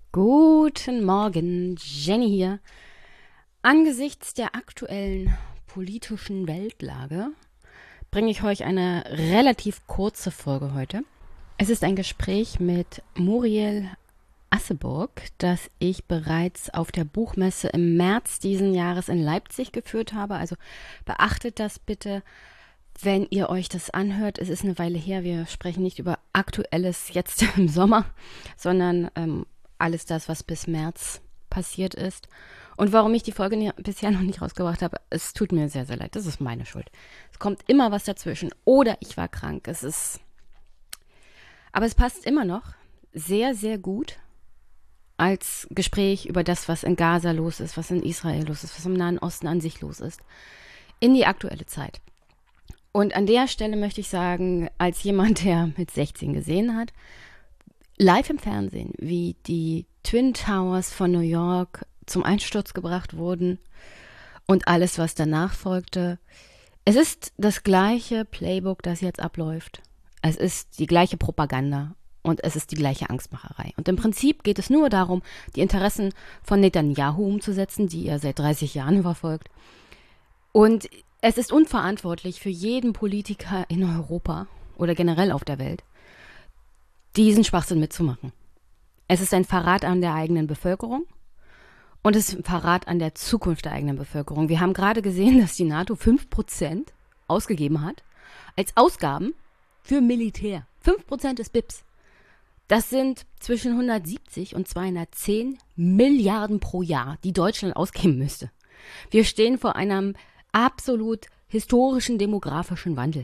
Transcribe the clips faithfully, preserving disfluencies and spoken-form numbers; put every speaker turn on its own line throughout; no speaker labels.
Guten Morgen, Jenny hier. Angesichts der aktuellen politischen Weltlage bringe ich euch eine relativ kurze Folge heute. Es ist ein Gespräch mit Muriel Asseburg, das ich bereits auf der Buchmesse im März diesen Jahres in Leipzig geführt habe. Also beachtet das bitte, wenn ihr euch das anhört. Es ist eine Weile her. Wir sprechen nicht über Aktuelles jetzt im Sommer, sondern ähm, alles das, was bis März passiert ist. Und warum ich die Folge nie, bisher noch nicht rausgebracht habe, es tut mir sehr, sehr leid. Das ist meine Schuld. Es kommt immer was dazwischen. Oder ich war krank. Es ist. Aber es passt immer noch sehr, sehr gut als Gespräch über das, was in Gaza los ist, was in Israel los ist, was im Nahen Osten an sich los ist, in die aktuelle Zeit. Und an der Stelle möchte ich sagen, als jemand, der mit sechzehn gesehen hat, live im Fernsehen, wie die Twin Towers von New York zum Einsturz gebracht wurden und alles, was danach folgte. Es ist das gleiche Playbook, das jetzt abläuft. Es ist die gleiche Propaganda und es ist die gleiche Angstmacherei. Und im Prinzip geht es nur darum, die Interessen von Netanyahu umzusetzen, die er seit dreißig Jahren verfolgt. Und es ist unverantwortlich für jeden Politiker in Europa oder generell auf der Welt, diesen Schwachsinn mitzumachen. Es ist ein Verrat an der eigenen Bevölkerung und es ist ein Verrat an der Zukunft der eigenen Bevölkerung. Wir haben gerade gesehen, dass die NATO fünf Prozent ausgegeben hat als Ausgaben für Militär. fünf Prozent des B I Ps. Das sind zwischen hundertsiebzig und zweihundertzehn Milliarden pro Jahr, die Deutschland ausgeben müsste. Wir stehen vor einem absolut historischen demografischen Wandel.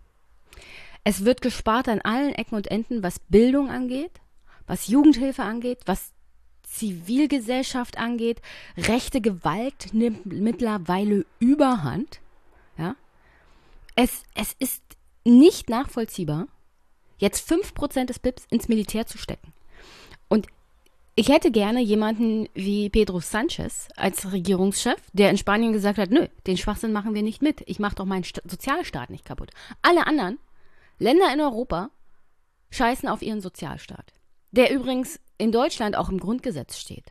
Es wird gespart an allen Ecken und Enden, was Bildung angeht, was Jugendhilfe angeht, was Zivilgesellschaft angeht. Rechte Gewalt nimmt mittlerweile Überhand. Ja? Es, es ist nicht nachvollziehbar, jetzt fünf Prozent des B I Ps ins Militär zu stecken. Und ich hätte gerne jemanden wie Pedro Sanchez als Regierungschef, der in Spanien gesagt hat, nö, den Schwachsinn machen wir nicht mit. Ich mache doch meinen Sta- Sozialstaat nicht kaputt. Alle anderen Länder in Europa scheißen auf ihren Sozialstaat, der übrigens in Deutschland auch im Grundgesetz steht.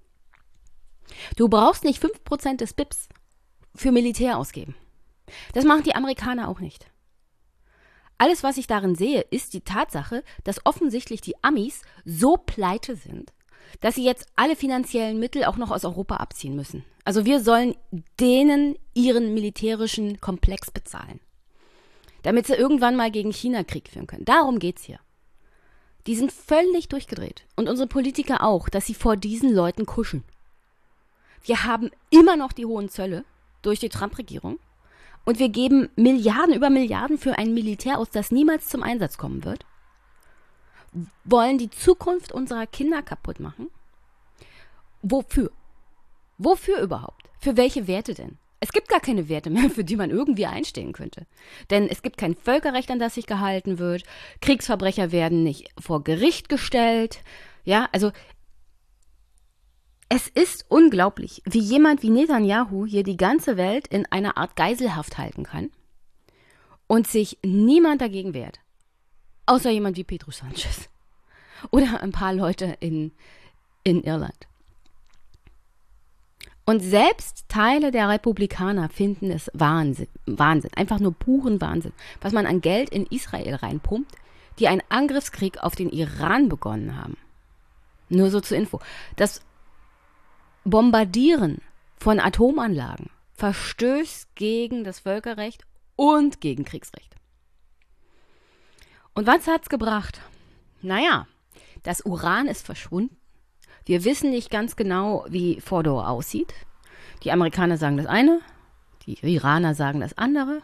Du brauchst nicht fünf Prozent des B I Ps für Militär ausgeben. Das machen die Amerikaner auch nicht. Alles, was ich darin sehe, ist die Tatsache, dass offensichtlich die Amis so pleite sind, dass sie jetzt alle finanziellen Mittel auch noch aus Europa abziehen müssen. Also wir sollen denen ihren militärischen Komplex bezahlen, damit sie irgendwann mal gegen China Krieg führen können. Darum geht's hier. Die sind völlig durchgedreht. Und unsere Politiker auch, dass sie vor diesen Leuten kuschen. Wir haben immer noch die hohen Zölle durch die Trump-Regierung. Und wir geben Milliarden über Milliarden für ein Militär aus, das niemals zum Einsatz kommen wird. Wollen die Zukunft unserer Kinder kaputt machen? Wofür? Wofür überhaupt? Für welche Werte denn? Es gibt gar keine Werte mehr, für die man irgendwie einstehen könnte. Denn es gibt kein Völkerrecht, an das sich gehalten wird. Kriegsverbrecher werden nicht vor Gericht gestellt. Ja, also es ist unglaublich, wie jemand wie Netanyahu hier die ganze Welt in einer Art Geiselhaft halten kann und sich niemand dagegen wehrt. Außer jemand wie Pedro Sanchez. Oder ein paar Leute in, in Irland. Und selbst Teile der Republikaner finden es Wahnsinn, Wahnsinn, einfach nur puren Wahnsinn, was man an Geld in Israel reinpumpt, die einen Angriffskrieg auf den Iran begonnen haben. Nur so zur Info. Das Bombardieren von Atomanlagen verstößt gegen das Völkerrecht und gegen Kriegsrecht. Und was hat's gebracht? Naja, das Uran ist verschwunden. Wir wissen nicht ganz genau, wie Fordow aussieht. Die Amerikaner sagen das eine, die Iraner sagen das andere.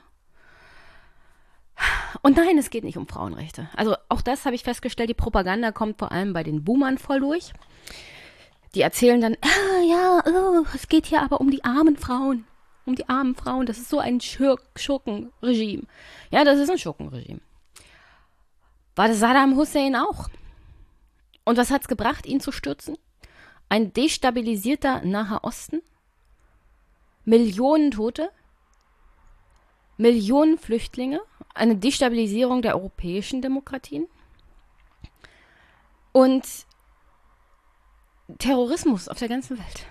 Und nein, es geht nicht um Frauenrechte. Also auch das habe ich festgestellt, die Propaganda kommt vor allem bei den Boomern voll durch. Die erzählen dann, ah, ja, oh, es geht hier aber um die armen Frauen. Um die armen Frauen, das ist so ein Schur- Schurkenregime. Ja, das ist ein Schurkenregime. War das Saddam Hussein auch. Und was hat's gebracht, ihn zu stürzen? Ein destabilisierter Naher Osten, Millionen Tote, Millionen Flüchtlinge, eine Destabilisierung der europäischen Demokratien. Und Terrorismus auf der ganzen Welt.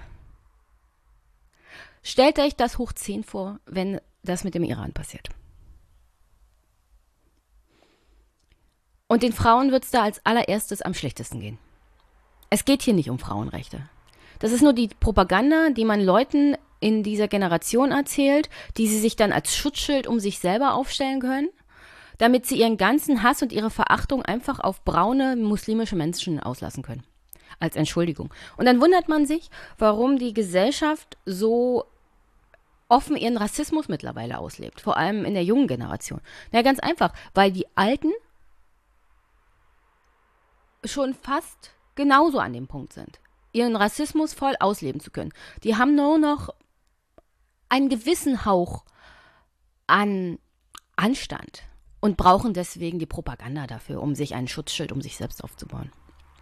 Stellt euch das hoch zehn vor, wenn das mit dem Iran passiert. Und den Frauen wird es da als allererstes am schlechtesten gehen. Es geht hier nicht um Frauenrechte. Das ist nur die Propaganda, die man Leuten in dieser Generation erzählt, die sie sich dann als Schutzschild um sich selber aufstellen können, damit sie ihren ganzen Hass und ihre Verachtung einfach auf braune muslimische Menschen auslassen können. Als Entschuldigung. Und dann wundert man sich, warum die Gesellschaft so offen ihren Rassismus mittlerweile auslebt. Vor allem in der jungen Generation. Na, ganz einfach, weil die Alten schon fast genauso an dem Punkt sind, ihren Rassismus voll ausleben zu können. Die haben nur noch einen gewissen Hauch an Anstand und brauchen deswegen die Propaganda dafür, um sich ein Schutzschild um sich selbst aufzubauen.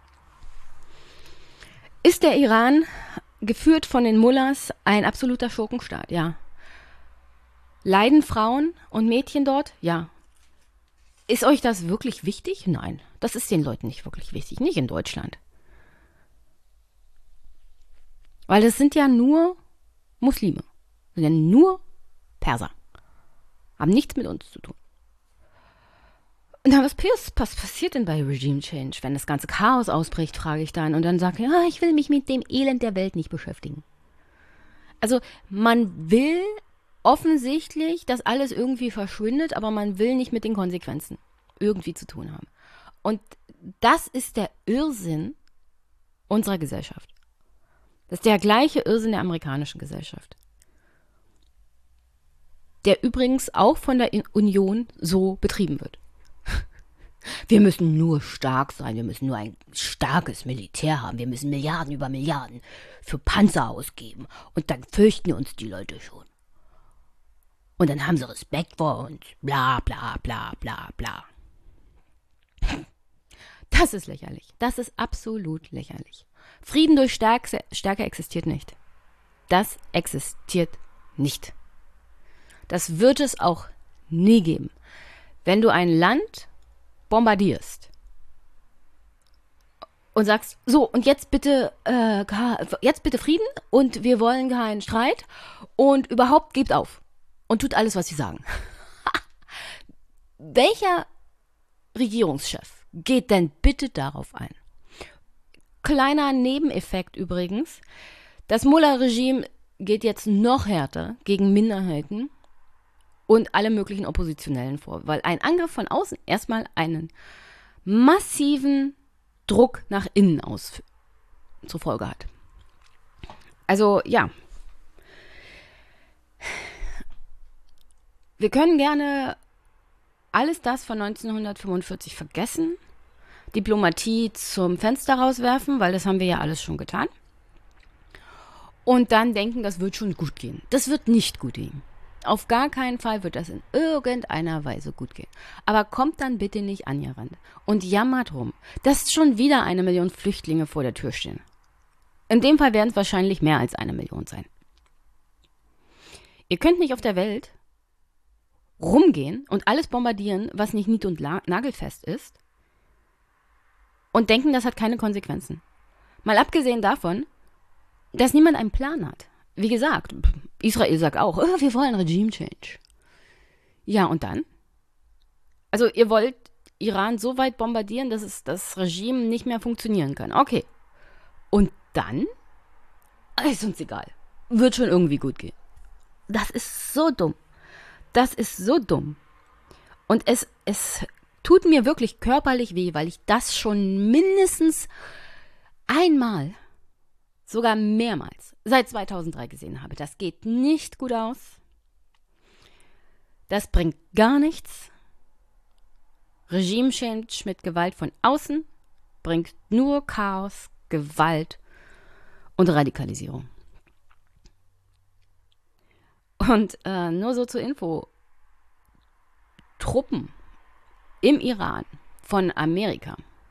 Ist der Iran, geführt von den Mullahs, ein absoluter Schurkenstaat? Ja. Leiden Frauen und Mädchen dort? Ja. Ist euch das wirklich wichtig? Nein, das ist den Leuten nicht wirklich wichtig, nicht in Deutschland. Weil das sind ja nur Muslime, das sind ja nur Perser, haben nichts mit uns zu tun. Und dann, was, was passiert denn bei Regime Change, wenn das ganze Chaos ausbricht, frage ich dann. Und dann sage ich, ja, ich will mich mit dem Elend der Welt nicht beschäftigen. Also man will offensichtlich, dass alles irgendwie verschwindet, aber man will nicht mit den Konsequenzen irgendwie zu tun haben. Und das ist der Irrsinn unserer Gesellschaft. Das ist der gleiche Irrsinn der amerikanischen Gesellschaft. Der übrigens auch von der Union so betrieben wird. Wir müssen nur stark sein, wir müssen nur ein starkes Militär haben, wir müssen Milliarden über Milliarden für Panzer ausgeben und dann fürchten uns die Leute schon. Und dann haben sie Respekt vor uns, bla bla bla bla bla. Das ist lächerlich, das ist absolut lächerlich. Frieden durch Stärke, Stärke existiert nicht. Das existiert nicht. Das wird es auch nie geben. Wenn du ein Land bombardierst und sagst, so, und jetzt bitte, äh, jetzt bitte Frieden und wir wollen keinen Streit und überhaupt gebt auf und tut alles, was sie sagen. Welcher Regierungschef geht denn bitte darauf ein? Kleiner Nebeneffekt übrigens, das Mullah-Regime geht jetzt noch härter gegen Minderheiten und alle möglichen Oppositionellen vor, weil ein Angriff von außen erstmal einen massiven Druck nach innen aus zur Folge hat. Also ja, wir können gerne alles das von neunzehnhundertfünfundvierzig vergessen, Diplomatie zum Fenster rauswerfen, weil das haben wir ja alles schon getan. Und dann denken, das wird schon gut gehen. Das wird nicht gut gehen. Auf gar keinen Fall wird das in irgendeiner Weise gut gehen. Aber kommt dann bitte nicht angerannt und jammert rum, dass schon wieder eine Million Flüchtlinge vor der Tür stehen. In dem Fall werden es wahrscheinlich mehr als eine Million sein. Ihr könnt nicht auf der Welt rumgehen und alles bombardieren, was nicht nied- und la- nagelfest ist und denken, das hat keine Konsequenzen. Mal abgesehen davon, dass niemand einen Plan hat. Wie gesagt, Israel sagt auch, oh, wir wollen Regime Change. Ja, und dann? Also ihr wollt Iran so weit bombardieren, dass es das Regime nicht mehr funktionieren kann. Okay. Und dann? Ist uns egal. Wird schon irgendwie gut gehen. Das ist so dumm. Das ist so dumm. Und es, es tut mir wirklich körperlich weh, weil ich das schon mindestens einmal, sogar mehrmals, seit zweitausenddrei gesehen habe. Das geht nicht gut aus. Das bringt gar nichts. Regime Change mit Gewalt von außen bringt nur Chaos, Gewalt und Radikalisierung. Und äh, nur so zur Info, Truppen im Iran von Amerika.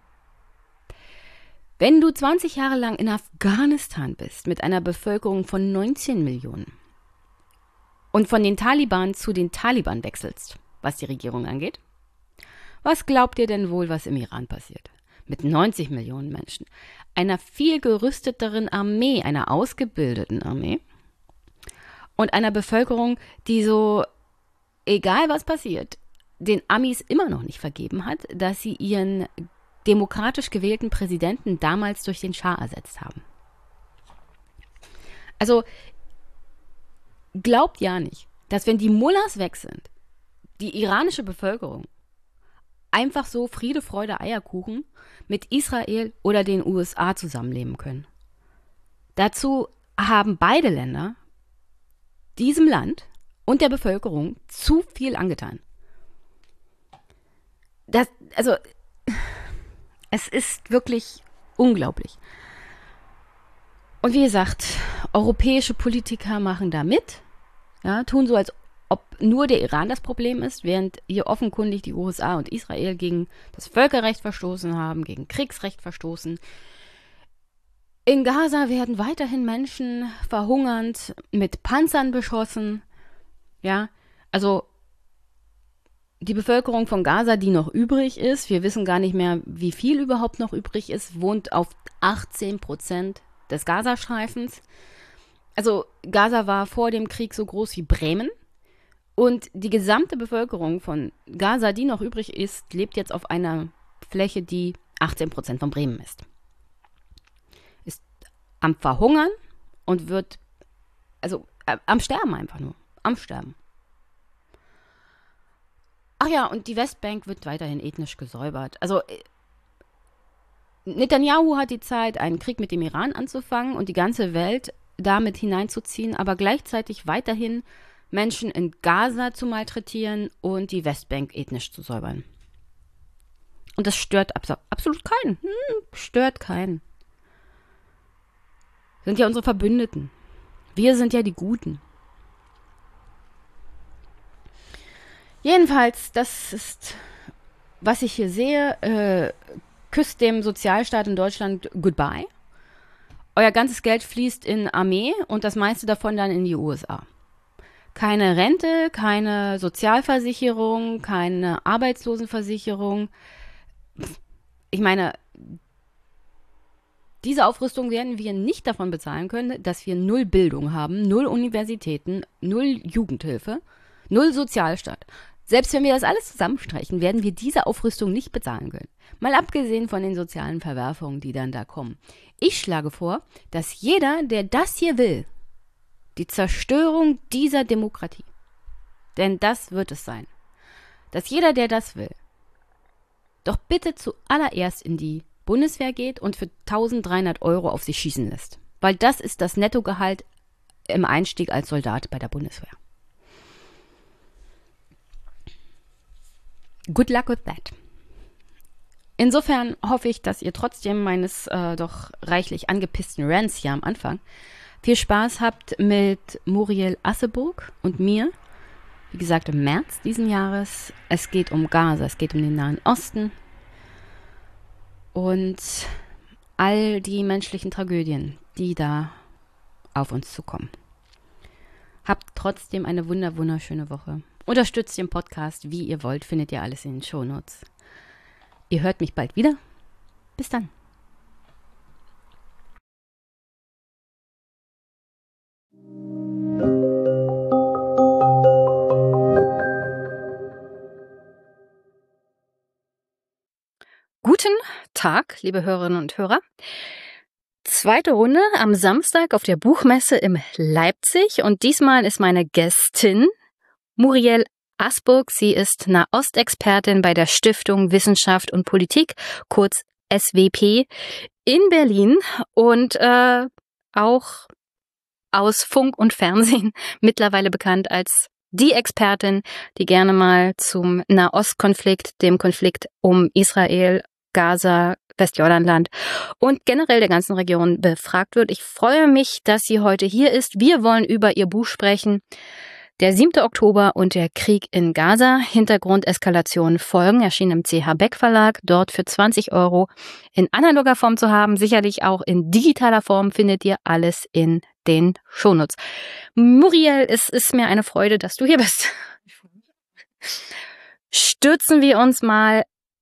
Wenn du zwanzig Jahre lang in Afghanistan bist, mit einer Bevölkerung von neunzehn Millionen und von den Taliban zu den Taliban wechselst, was die Regierung angeht, was glaubt ihr denn wohl, was im Iran passiert? mit neunzig Millionen Menschen, einer viel gerüsteteren Armee, einer ausgebildeten Armee und einer Bevölkerung, die so, egal was passiert, den Amis immer noch nicht vergeben hat, dass sie ihren demokratisch gewählten Präsidenten damals durch den Schah ersetzt haben. Also glaubt ja nicht, dass wenn die Mullahs weg sind, die iranische Bevölkerung einfach so Friede, Freude, Eierkuchen mit Israel oder den U S A zusammenleben können. Dazu haben beide Länder diesem Land und der Bevölkerung zu viel angetan. Das, also, es ist wirklich unglaublich. Und wie gesagt, europäische Politiker machen da mit, ja, tun so, als ob nur der Iran das Problem ist, während hier offenkundig die U S A und Israel gegen das Völkerrecht verstoßen haben, gegen Kriegsrecht verstoßen. In Gaza werden weiterhin Menschen verhungernd mit Panzern beschossen. Ja, also die Bevölkerung von Gaza, die noch übrig ist, wir wissen gar nicht mehr, wie viel überhaupt noch übrig ist, wohnt auf achtzehn Prozent des Gazastreifens. Also Gaza war vor dem Krieg so groß wie Bremen. Und die gesamte Bevölkerung von Gaza, die noch übrig ist, lebt jetzt auf einer Fläche, die achtzehn Prozent von Bremen ist. Ist am Verhungern und wird, also äh, am Sterben einfach nur. Am Sterben. Ach ja, und die Westbank wird weiterhin ethnisch gesäubert. Also äh, Netanyahu hat die Zeit, einen Krieg mit dem Iran anzufangen und die ganze Welt damit hineinzuziehen, aber gleichzeitig weiterhin Menschen in Gaza zu malträtieren und die Westbank ethnisch zu säubern. Und das stört abs- absolut keinen. Hm, stört keinen. Sind ja unsere Verbündeten. Wir sind ja die Guten. Jedenfalls, das ist, was ich hier sehe, äh, küsst dem Sozialstaat in Deutschland goodbye. Euer ganzes Geld fließt in Armee und das meiste davon dann in die U S A. Keine Rente, keine Sozialversicherung, keine Arbeitslosenversicherung. Ich meine, diese Aufrüstung werden wir nicht davon bezahlen können, dass wir null Bildung haben, null Universitäten, null Jugendhilfe, null Sozialstaat. Selbst wenn wir das alles zusammenstreichen, werden wir diese Aufrüstung nicht bezahlen können. Mal abgesehen von den sozialen Verwerfungen, die dann da kommen. Ich schlage vor, dass jeder, der das hier will, die Zerstörung dieser Demokratie, denn das wird es sein, dass jeder, der das will, doch bitte zuallererst in die Bundeswehr geht und für eintausenddreihundert Euro auf sich schießen lässt. Weil das ist das Nettogehalt im Einstieg als Soldat bei der Bundeswehr. Good luck with that. Insofern hoffe ich, dass ihr trotzdem meines äh, doch reichlich angepissten Rants hier am Anfang viel Spaß habt mit Muriel Asseburg und mir. Wie gesagt, im März diesen Jahres. Es geht um Gaza, es geht um den Nahen Osten und all die menschlichen Tragödien, die da auf uns zukommen. Habt trotzdem eine wunder wunderschöne Woche. Unterstützt den Podcast, wie ihr wollt, findet ihr alles in den Shownotes. Ihr hört mich bald wieder. Bis dann. Guten Tag, liebe Hörerinnen und Hörer. Zweite Runde am Samstag auf der Buchmesse in Leipzig und diesmal ist meine Gästin Muriel Asseburg. Sie ist Nahostexpertin bei der Stiftung Wissenschaft und Politik, kurz S W P, in Berlin und äh, auch aus Funk und Fernsehen mittlerweile bekannt als die Expertin, die gerne mal zum Nahostkonflikt, dem Konflikt um Israel, Gaza, Westjordanland und generell der ganzen Region befragt wird. Ich freue mich, dass sie heute hier ist. Wir wollen über ihr Buch sprechen. Der siebte Oktober und der Krieg in Gaza. Hintergrundeskalationen folgen. Erschien im C H Beck Verlag. Dort für zwanzig Euro in analoger Form zu haben. Sicherlich auch in digitaler Form findet ihr alles in den Shownotes. Muriel, es ist mir eine Freude, dass du hier bist. Stürzen wir uns mal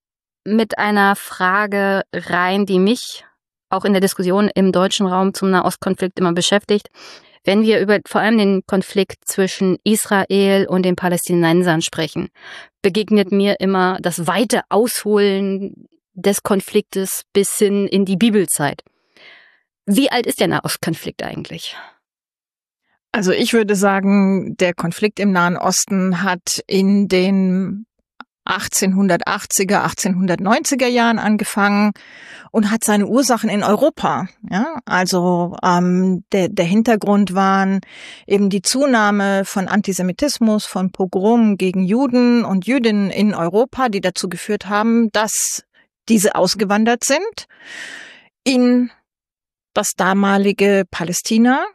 mit einer Frage rein, die mich auch in der Diskussion im deutschen Raum zum Nahostkonflikt immer beschäftigt. Wenn wir über vor allem den Konflikt zwischen Israel und den Palästinensern sprechen, begegnet mir immer das weite Ausholen des Konfliktes bis hin in die Bibelzeit. Wie alt ist der Nahostkonflikt eigentlich?
Also ich würde sagen, der Konflikt im Nahen Osten hat in den achtzehnhundertachtziger, achtzehnhundertneunziger Jahren angefangen und hat seine Ursachen in Europa. Ja, also ähm, der, der Hintergrund waren eben die Zunahme von Antisemitismus, von Pogromen gegen Juden und Jüdinnen in Europa, die dazu geführt haben, dass diese ausgewandert sind in das damalige Palästina.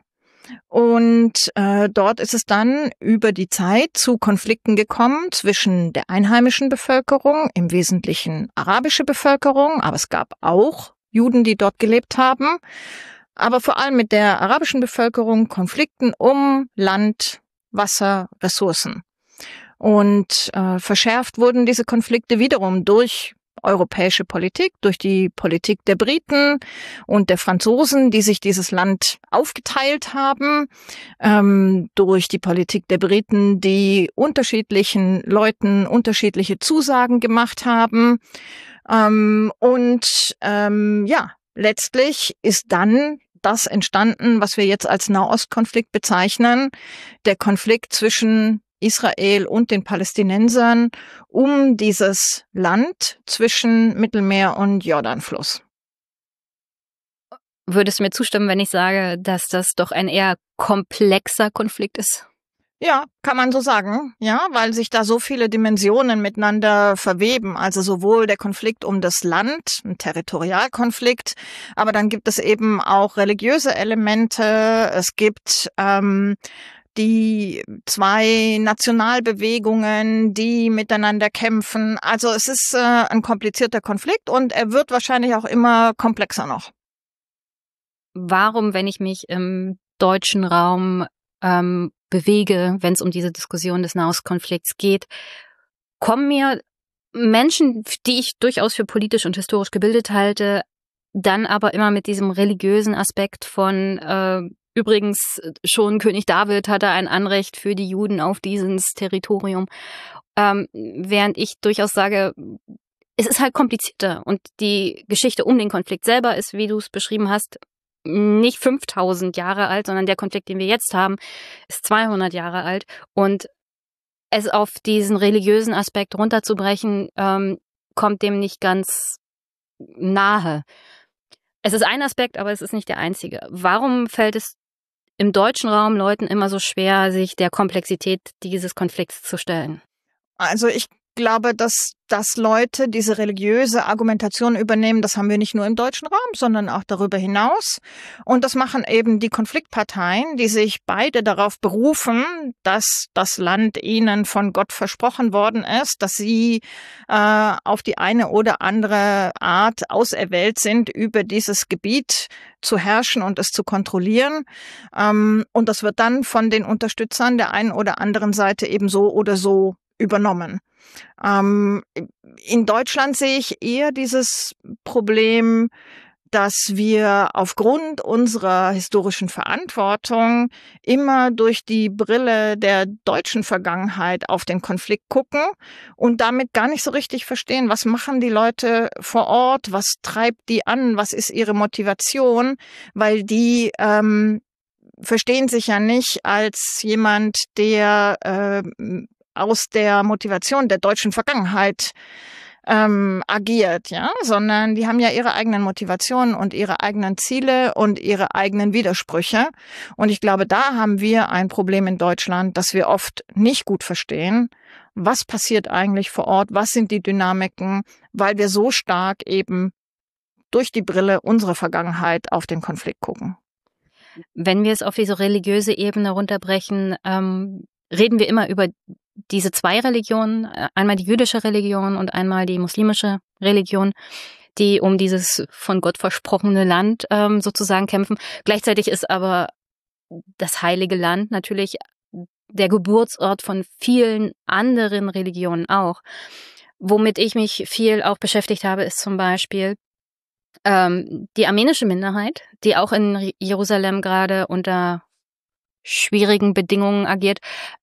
Und äh, dort ist es dann über die Zeit zu Konflikten gekommen zwischen der einheimischen Bevölkerung, im Wesentlichen arabische Bevölkerung, aber es gab auch Juden, die dort gelebt haben, aber vor allem mit der arabischen Bevölkerung Konflikten um Land, Wasser, Ressourcen. Und äh, verschärft wurden diese Konflikte wiederum durch europäische Politik, durch die Politik der Briten und der Franzosen, die sich dieses Land aufgeteilt haben, ähm, durch die Politik der Briten, die unterschiedlichen Leuten unterschiedliche Zusagen gemacht haben. Ähm, und ähm, ja, letztlich ist dann das entstanden, was wir jetzt als Nahostkonflikt bezeichnen, der Konflikt zwischen Israel und den Palästinensern um dieses Land zwischen Mittelmeer und Jordanfluss.
Würdest du mir zustimmen, wenn ich sage, dass das doch ein eher komplexer Konflikt ist?
Ja, kann man so sagen, ja, weil sich da so viele Dimensionen miteinander verweben. Also sowohl der Konflikt um das Land, ein Territorialkonflikt, aber dann gibt es eben auch religiöse Elemente. Es gibt ähm, die zwei Nationalbewegungen, die miteinander kämpfen. Also es ist äh, ein komplizierter Konflikt und er wird wahrscheinlich auch immer komplexer noch.
Warum, wenn ich mich im deutschen Raum ähm, bewege, wenn es um diese Diskussion des Nahostkonflikts geht, kommen mir Menschen, die ich durchaus für politisch und historisch gebildet halte, dann aber immer mit diesem religiösen Aspekt von äh, übrigens, schon König David hatte ein Anrecht für die Juden auf dieses Territorium. Ähm, während ich durchaus sage, es ist halt komplizierter. Und die Geschichte um den Konflikt selber ist, wie du es beschrieben hast, nicht fünftausend Jahre alt, sondern der Konflikt, den wir jetzt haben, ist zweihundert Jahre alt. Und es auf diesen religiösen Aspekt runterzubrechen, ähm, kommt dem nicht ganz nahe. Es ist ein Aspekt, aber es ist nicht der einzige. Warum fällt es im deutschen Raum Leuten immer so schwer, sich der Komplexität dieses Konflikts zu stellen?
Also ich glaube, dass, dass Leute diese religiöse Argumentation übernehmen, das haben wir nicht nur im deutschen Raum, sondern auch darüber hinaus. Und das machen eben die Konfliktparteien, die sich beide darauf berufen, dass das Land ihnen von Gott versprochen worden ist, dass sie äh, auf die eine oder andere Art auserwählt sind, über dieses Gebiet zu herrschen und es zu kontrollieren. Ähm, und das wird dann von den Unterstützern der einen oder anderen Seite eben so oder so übernommen. Ähm, in Deutschland sehe ich eher dieses Problem, dass wir aufgrund unserer historischen Verantwortung immer durch die Brille der deutschen Vergangenheit auf den Konflikt gucken und damit gar nicht so richtig verstehen, was machen die Leute vor Ort, was treibt die an, was ist ihre Motivation, weil die ähm, verstehen sich ja nicht als jemand, der äh, aus der Motivation der deutschen Vergangenheit ähm, agiert, ja, sondern die haben ja ihre eigenen Motivationen und ihre eigenen Ziele und ihre eigenen Widersprüche. Und ich glaube, da haben wir ein Problem in Deutschland, dass wir oft nicht gut verstehen, was passiert eigentlich vor Ort, was sind die Dynamiken, weil wir so stark eben durch die Brille unserer Vergangenheit auf den Konflikt gucken.
Wenn wir es auf diese religiöse Ebene runterbrechen, ähm, reden wir immer über diese zwei Religionen, einmal die jüdische Religion und einmal die muslimische Religion, die um dieses von Gott versprochene Land ähm, sozusagen kämpfen. Gleichzeitig ist aber das Heilige Land natürlich der Geburtsort von vielen anderen Religionen auch. Womit ich mich viel auch beschäftigt habe, ist zum Beispiel ähm, die armenische Minderheit, die auch in Jerusalem gerade unter schwierigen Bedingungen agiert.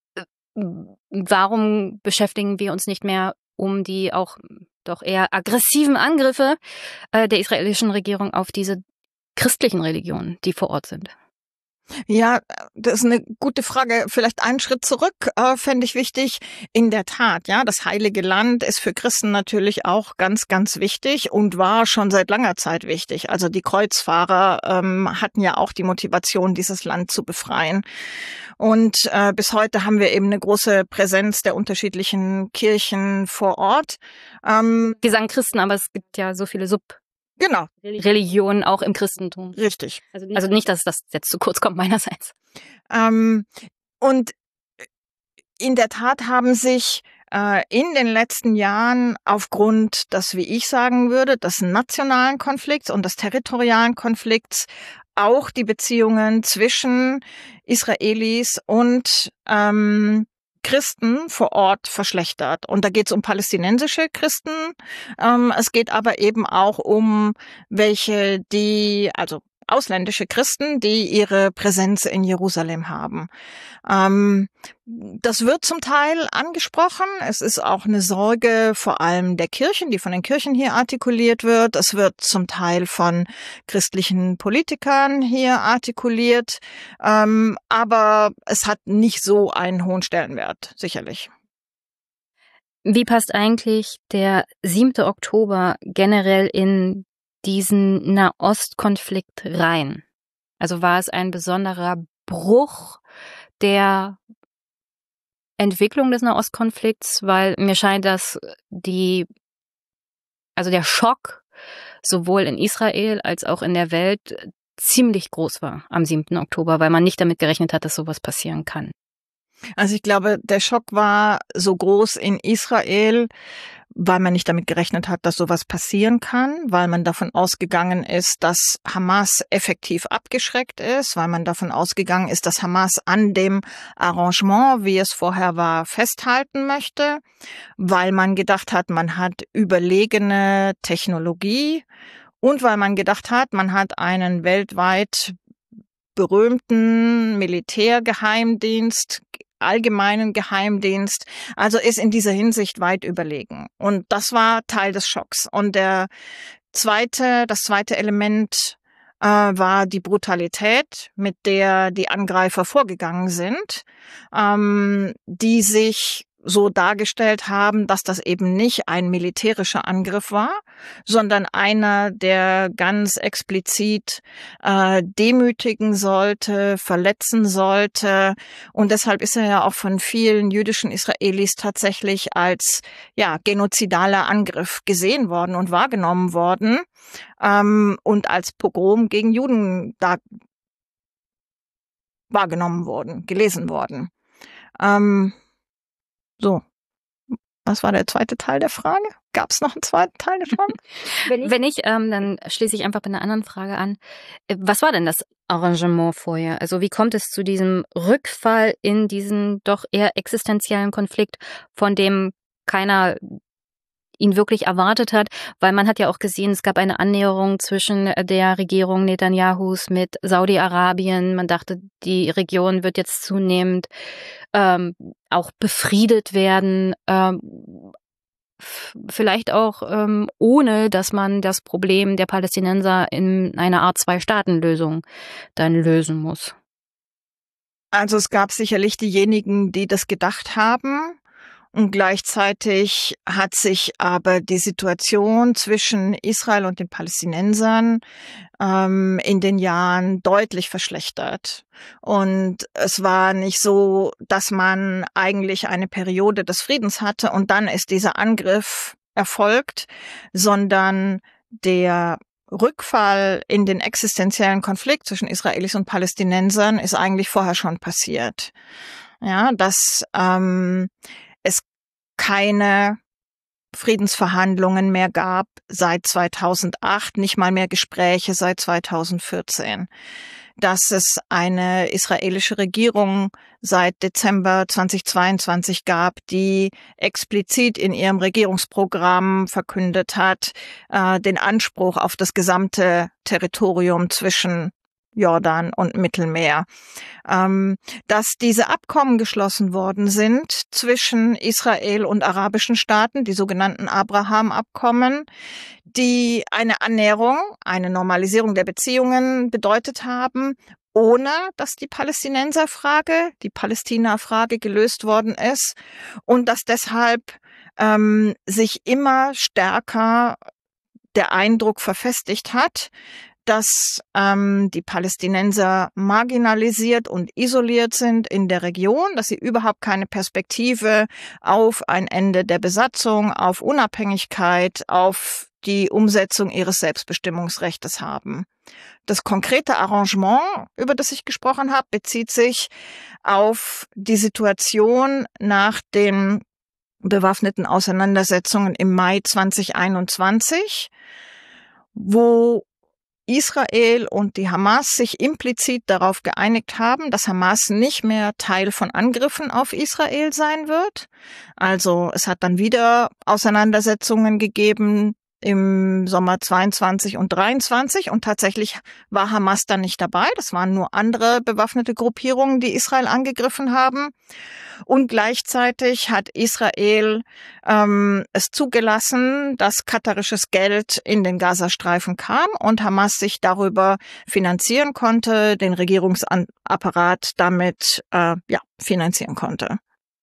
Warum beschäftigen wir uns nicht mehr um die auch doch eher aggressiven Angriffe äh, der israelischen Regierung auf diese christlichen Religionen, die vor Ort sind?
Ja, das ist eine gute Frage. Vielleicht einen Schritt zurück äh, fände ich wichtig. In der Tat, ja, das Heilige Land ist für Christen natürlich auch ganz, ganz wichtig und war schon seit langer Zeit wichtig. Also die Kreuzfahrer ähm, hatten ja auch die Motivation, dieses Land zu befreien. Und äh, bis heute haben wir eben eine große Präsenz der unterschiedlichen Kirchen vor Ort. Ähm,
Wir sagen Christen, aber es gibt ja so viele Sub
Genau.
Religionen auch im Christentum.
Richtig.
Also nicht, also nicht, dass das jetzt zu kurz kommt meinerseits.
Ähm, und in der Tat haben sich äh, in den letzten Jahren aufgrund des, wie ich sagen würde, des nationalen Konflikts und des territorialen Konflikts auch die Beziehungen zwischen Israelis und ähm, Christen vor Ort verschlechtert. Und da geht es um palästinensische Christen. Ähm, es geht aber eben auch um welche, die, also ausländische Christen, die ihre Präsenz in Jerusalem haben. Ähm, das wird zum Teil angesprochen. Es ist auch eine Sorge vor allem der Kirchen, die von den Kirchen hier artikuliert wird. Es wird zum Teil von christlichen Politikern hier artikuliert. Ähm, aber es hat nicht so einen hohen Stellenwert, sicherlich.
Wie passt eigentlich der siebte Oktober generell in diesen Nahostkonflikt rein? Also war es ein besonderer Bruch der Entwicklung des Nahostkonflikts, weil mir scheint, dass die, also der Schock sowohl in Israel als auch in der Welt ziemlich groß war am siebten Oktober, weil man nicht damit gerechnet hat, dass sowas passieren kann.
Also ich glaube, der Schock war so groß in Israel, weil man nicht damit gerechnet hat, dass sowas passieren kann, weil man davon ausgegangen ist, dass Hamas effektiv abgeschreckt ist, weil man davon ausgegangen ist, dass Hamas an dem Arrangement, wie es vorher war, festhalten möchte, weil man gedacht hat, man hat überlegene Technologie und weil man gedacht hat, man hat einen weltweit berühmten Militärgeheimdienst, allgemeinen Geheimdienst, also ist in dieser Hinsicht weit überlegen. Und das war Teil des Schocks. Und der zweite, das zweite Element äh, war die Brutalität, mit der die Angreifer vorgegangen sind, ähm, die sich so dargestellt haben, dass das eben nicht ein militärischer Angriff war, sondern einer, der ganz explizit äh, demütigen sollte, verletzen sollte. Und deshalb ist er ja auch von vielen jüdischen Israelis tatsächlich als ja genozidaler Angriff gesehen worden und wahrgenommen worden ähm, und als Pogrom gegen Juden da wahrgenommen worden, gelesen worden. Ähm, So, was war der zweite Teil der Frage? Gab es noch einen zweiten Teil der Frage?
Wenn ich, Wenn ich ähm, dann schließe ich einfach bei einer anderen Frage an. Was war denn das Arrangement vorher? Also wie kommt es zu diesem Rückfall in diesen doch eher existenziellen Konflikt, von dem keiner ihn wirklich erwartet hat, weil man hat ja auch gesehen, es gab eine Annäherung zwischen der Regierung Netanyahus mit Saudi-Arabien. Man dachte, die Region wird jetzt zunehmend ähm, auch befriedet werden, ähm, f- vielleicht auch ähm, ohne, dass man das Problem der Palästinenser in einer Art Zwei-Staaten-Lösung dann lösen muss.
Also es gab sicherlich diejenigen, die das gedacht haben. Und gleichzeitig hat sich aber die Situation zwischen Israel und den Palästinensern ähm, in den Jahren deutlich verschlechtert. Und es war nicht so, dass man eigentlich eine Periode des Friedens hatte und dann ist dieser Angriff erfolgt, sondern der Rückfall in den existenziellen Konflikt zwischen Israelis und Palästinensern ist eigentlich vorher schon passiert. Ja, dass ähm, es keine Friedensverhandlungen mehr gab seit zweitausendacht, nicht mal mehr Gespräche seit zweitausendvierzehn. Dass es eine israelische Regierung seit Dezember zweitausendzweiundzwanzig gab, die explizit in ihrem Regierungsprogramm verkündet hat, äh, den Anspruch auf das gesamte Territorium zwischen Jordan und Mittelmeer. Ähm, dass diese Abkommen geschlossen worden sind zwischen Israel und arabischen Staaten, die sogenannten Abraham-Abkommen, die eine Annäherung, eine Normalisierung der Beziehungen bedeutet haben, ohne dass die Palästinenserfrage, die Palästina-Frage gelöst worden ist und dass deshalb ähm, sich immer stärker der Eindruck verfestigt hat, dass ähm, die Palästinenser marginalisiert und isoliert sind in der Region, dass sie überhaupt keine Perspektive auf ein Ende der Besatzung, auf Unabhängigkeit, auf die Umsetzung ihres Selbstbestimmungsrechts haben. Das konkrete Arrangement, über das ich gesprochen habe, bezieht sich auf die Situation nach den bewaffneten Auseinandersetzungen im Mai zweitausendeinundzwanzig, wo Israel und die Hamas sich implizit darauf geeinigt haben, dass Hamas nicht mehr Teil von Angriffen auf Israel sein wird. Also es hat dann wieder Auseinandersetzungen gegeben im Sommer zweiundzwanzig und dreiundzwanzig und tatsächlich war Hamas dann nicht dabei. Das waren nur andere bewaffnete Gruppierungen, die Israel angegriffen haben. Und gleichzeitig hat Israel ähm, es zugelassen, dass katarisches Geld in den Gazastreifen kam und Hamas sich darüber finanzieren konnte, den Regierungsapparat damit äh, ja finanzieren konnte.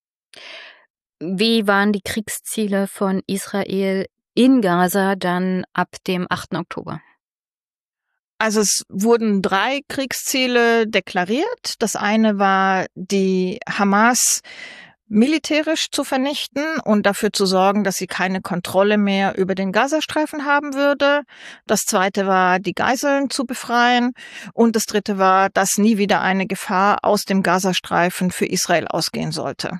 Wie waren die Kriegsziele von Israel in Gaza dann ab dem achten Oktober?
Also es wurden drei Kriegsziele deklariert. Das eine war, die Hamas militärisch zu vernichten und dafür zu sorgen, dass sie keine Kontrolle mehr über den Gazastreifen haben würde. Das zweite war, die Geiseln zu befreien. Und das dritte war, dass nie wieder eine Gefahr aus dem Gazastreifen für Israel ausgehen sollte.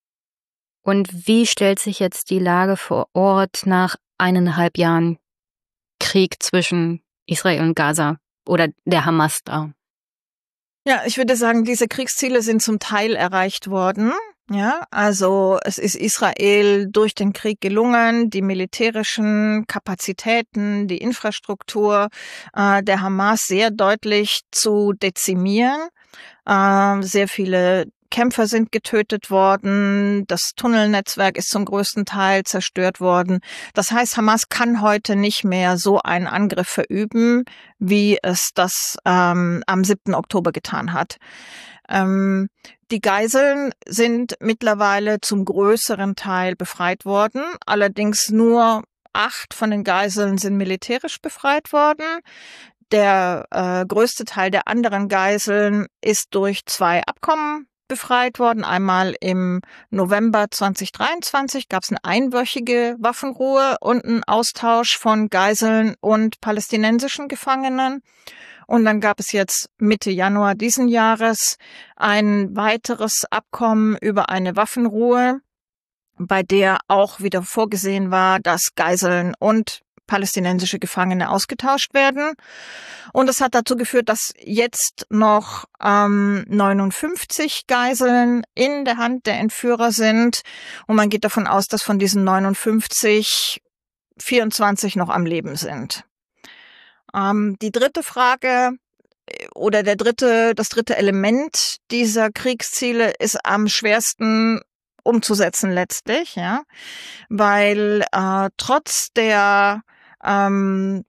Und wie stellt sich jetzt die Lage vor Ort nach eineinhalb Jahren Krieg zwischen Israel und Gaza oder der Hamas dar?
Ja, ich würde sagen, diese Kriegsziele sind zum Teil erreicht worden. Ja, also es ist Israel durch den Krieg gelungen, die militärischen Kapazitäten, die Infrastruktur äh, der Hamas sehr deutlich zu dezimieren. Äh, sehr viele Kämpfer sind getötet worden, das Tunnelnetzwerk ist zum größten Teil zerstört worden. Das heißt, Hamas kann heute nicht mehr so einen Angriff verüben, wie es das ähm, am siebten Oktober getan hat. Ähm, die Geiseln sind mittlerweile zum größeren Teil befreit worden, allerdings nur acht von den Geiseln sind militärisch befreit worden. Der äh, größte Teil der anderen Geiseln ist durch zwei Abkommen befreit worden. Einmal im November zweitausenddreiundzwanzig gab es eine einwöchige Waffenruhe und einen Austausch von Geiseln und palästinensischen Gefangenen. Und dann gab es jetzt Mitte Januar diesen Jahres ein weiteres Abkommen über eine Waffenruhe, bei der auch wieder vorgesehen war, dass Geiseln und palästinensische Gefangene ausgetauscht werden. Und das hat dazu geführt, dass jetzt noch ähm, neunundfünfzig Geiseln in der Hand der Entführer sind. Und man geht davon aus, dass von diesen neunundfünfzig vierundzwanzig noch am Leben sind. Ähm, die dritte Frage oder der dritte, das dritte Element dieser Kriegsziele ist am schwersten umzusetzen letztlich, ja, weil äh, trotz der ähm,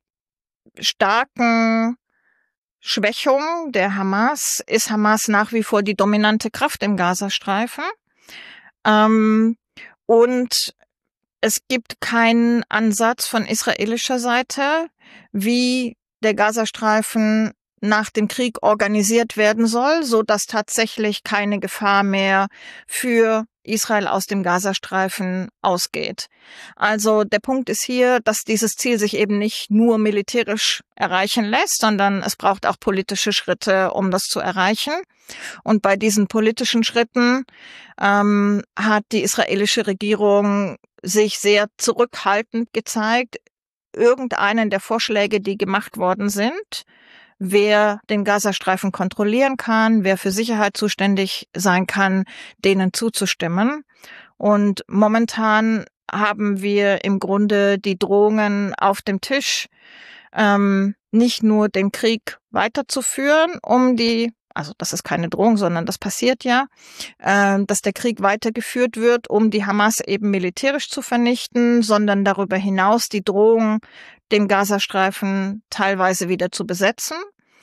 starken Schwächung der Hamas ist Hamas nach wie vor die dominante Kraft im Gazastreifen. Ähm, und es gibt keinen Ansatz von israelischer Seite, wie der Gazastreifen nach dem Krieg organisiert werden soll, so dass tatsächlich keine Gefahr mehr für Israel aus dem Gazastreifen ausgeht. Also der Punkt ist hier, dass dieses Ziel sich eben nicht nur militärisch erreichen lässt, sondern es braucht auch politische Schritte, um das zu erreichen. Und bei diesen politischen Schritten ähm, hat die israelische Regierung sich sehr zurückhaltend gezeigt, irgendeinen der Vorschläge, die gemacht worden sind, wer den Gazastreifen kontrollieren kann, wer für Sicherheit zuständig sein kann, denen zuzustimmen. Und momentan haben wir im Grunde die Drohungen auf dem Tisch, ähm, nicht nur den Krieg weiterzuführen, um die, also das ist keine Drohung, sondern das passiert ja, äh, dass der Krieg weitergeführt wird, um die Hamas eben militärisch zu vernichten, sondern darüber hinaus die Drohung, den Gazastreifen teilweise wieder zu besetzen.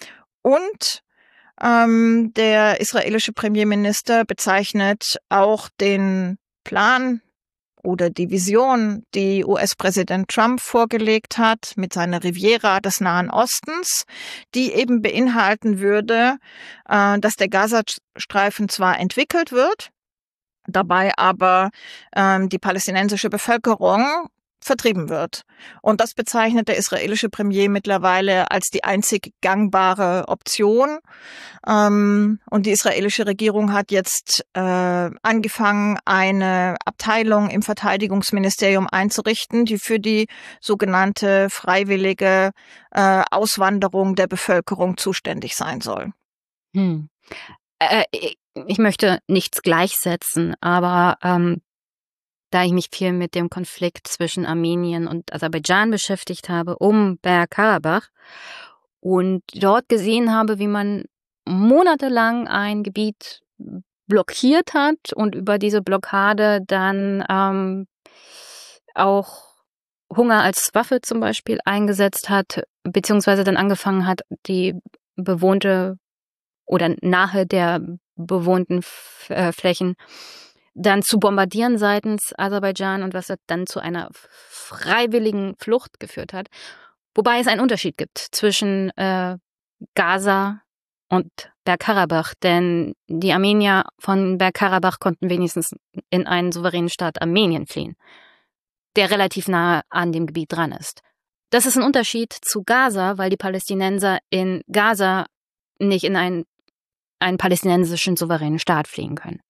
Und ähm, der israelische Premierminister bezeichnet auch den Plan oder die Vision, die U S-Präsident Trump vorgelegt hat mit seiner Riviera des Nahen Ostens, die eben beinhalten würde, äh, dass der Gazastreifen zwar entwickelt wird, dabei aber ähm, die palästinensische Bevölkerung vertrieben wird. Und das bezeichnet der israelische Premier mittlerweile als die einzig gangbare Option. Ähm, und die israelische Regierung hat jetzt äh, angefangen, eine Abteilung im Verteidigungsministerium einzurichten, die für die sogenannte freiwillige äh, Auswanderung der Bevölkerung zuständig sein soll.
Hm. Äh, ich möchte nichts gleichsetzen, aber ähm, da ich mich viel mit dem Konflikt zwischen Armenien und Aserbaidschan beschäftigt habe, um Bergkarabach, und dort gesehen habe, wie man monatelang ein Gebiet blockiert hat und über diese Blockade dann ähm, auch Hunger als Waffe zum Beispiel eingesetzt hat, beziehungsweise dann angefangen hat, die bewohnte oder nahe der bewohnten F- äh, Flächen dann zu bombardieren seitens Aserbaidschan und was dann zu einer freiwilligen Flucht geführt hat. Wobei es einen Unterschied gibt zwischen äh, Gaza und Bergkarabach, denn die Armenier von Bergkarabach konnten wenigstens in einen souveränen Staat Armenien fliehen, der relativ nahe an dem Gebiet dran ist. Das ist ein Unterschied zu Gaza, weil die Palästinenser in Gaza nicht in einen, einen palästinensischen souveränen Staat fliehen können.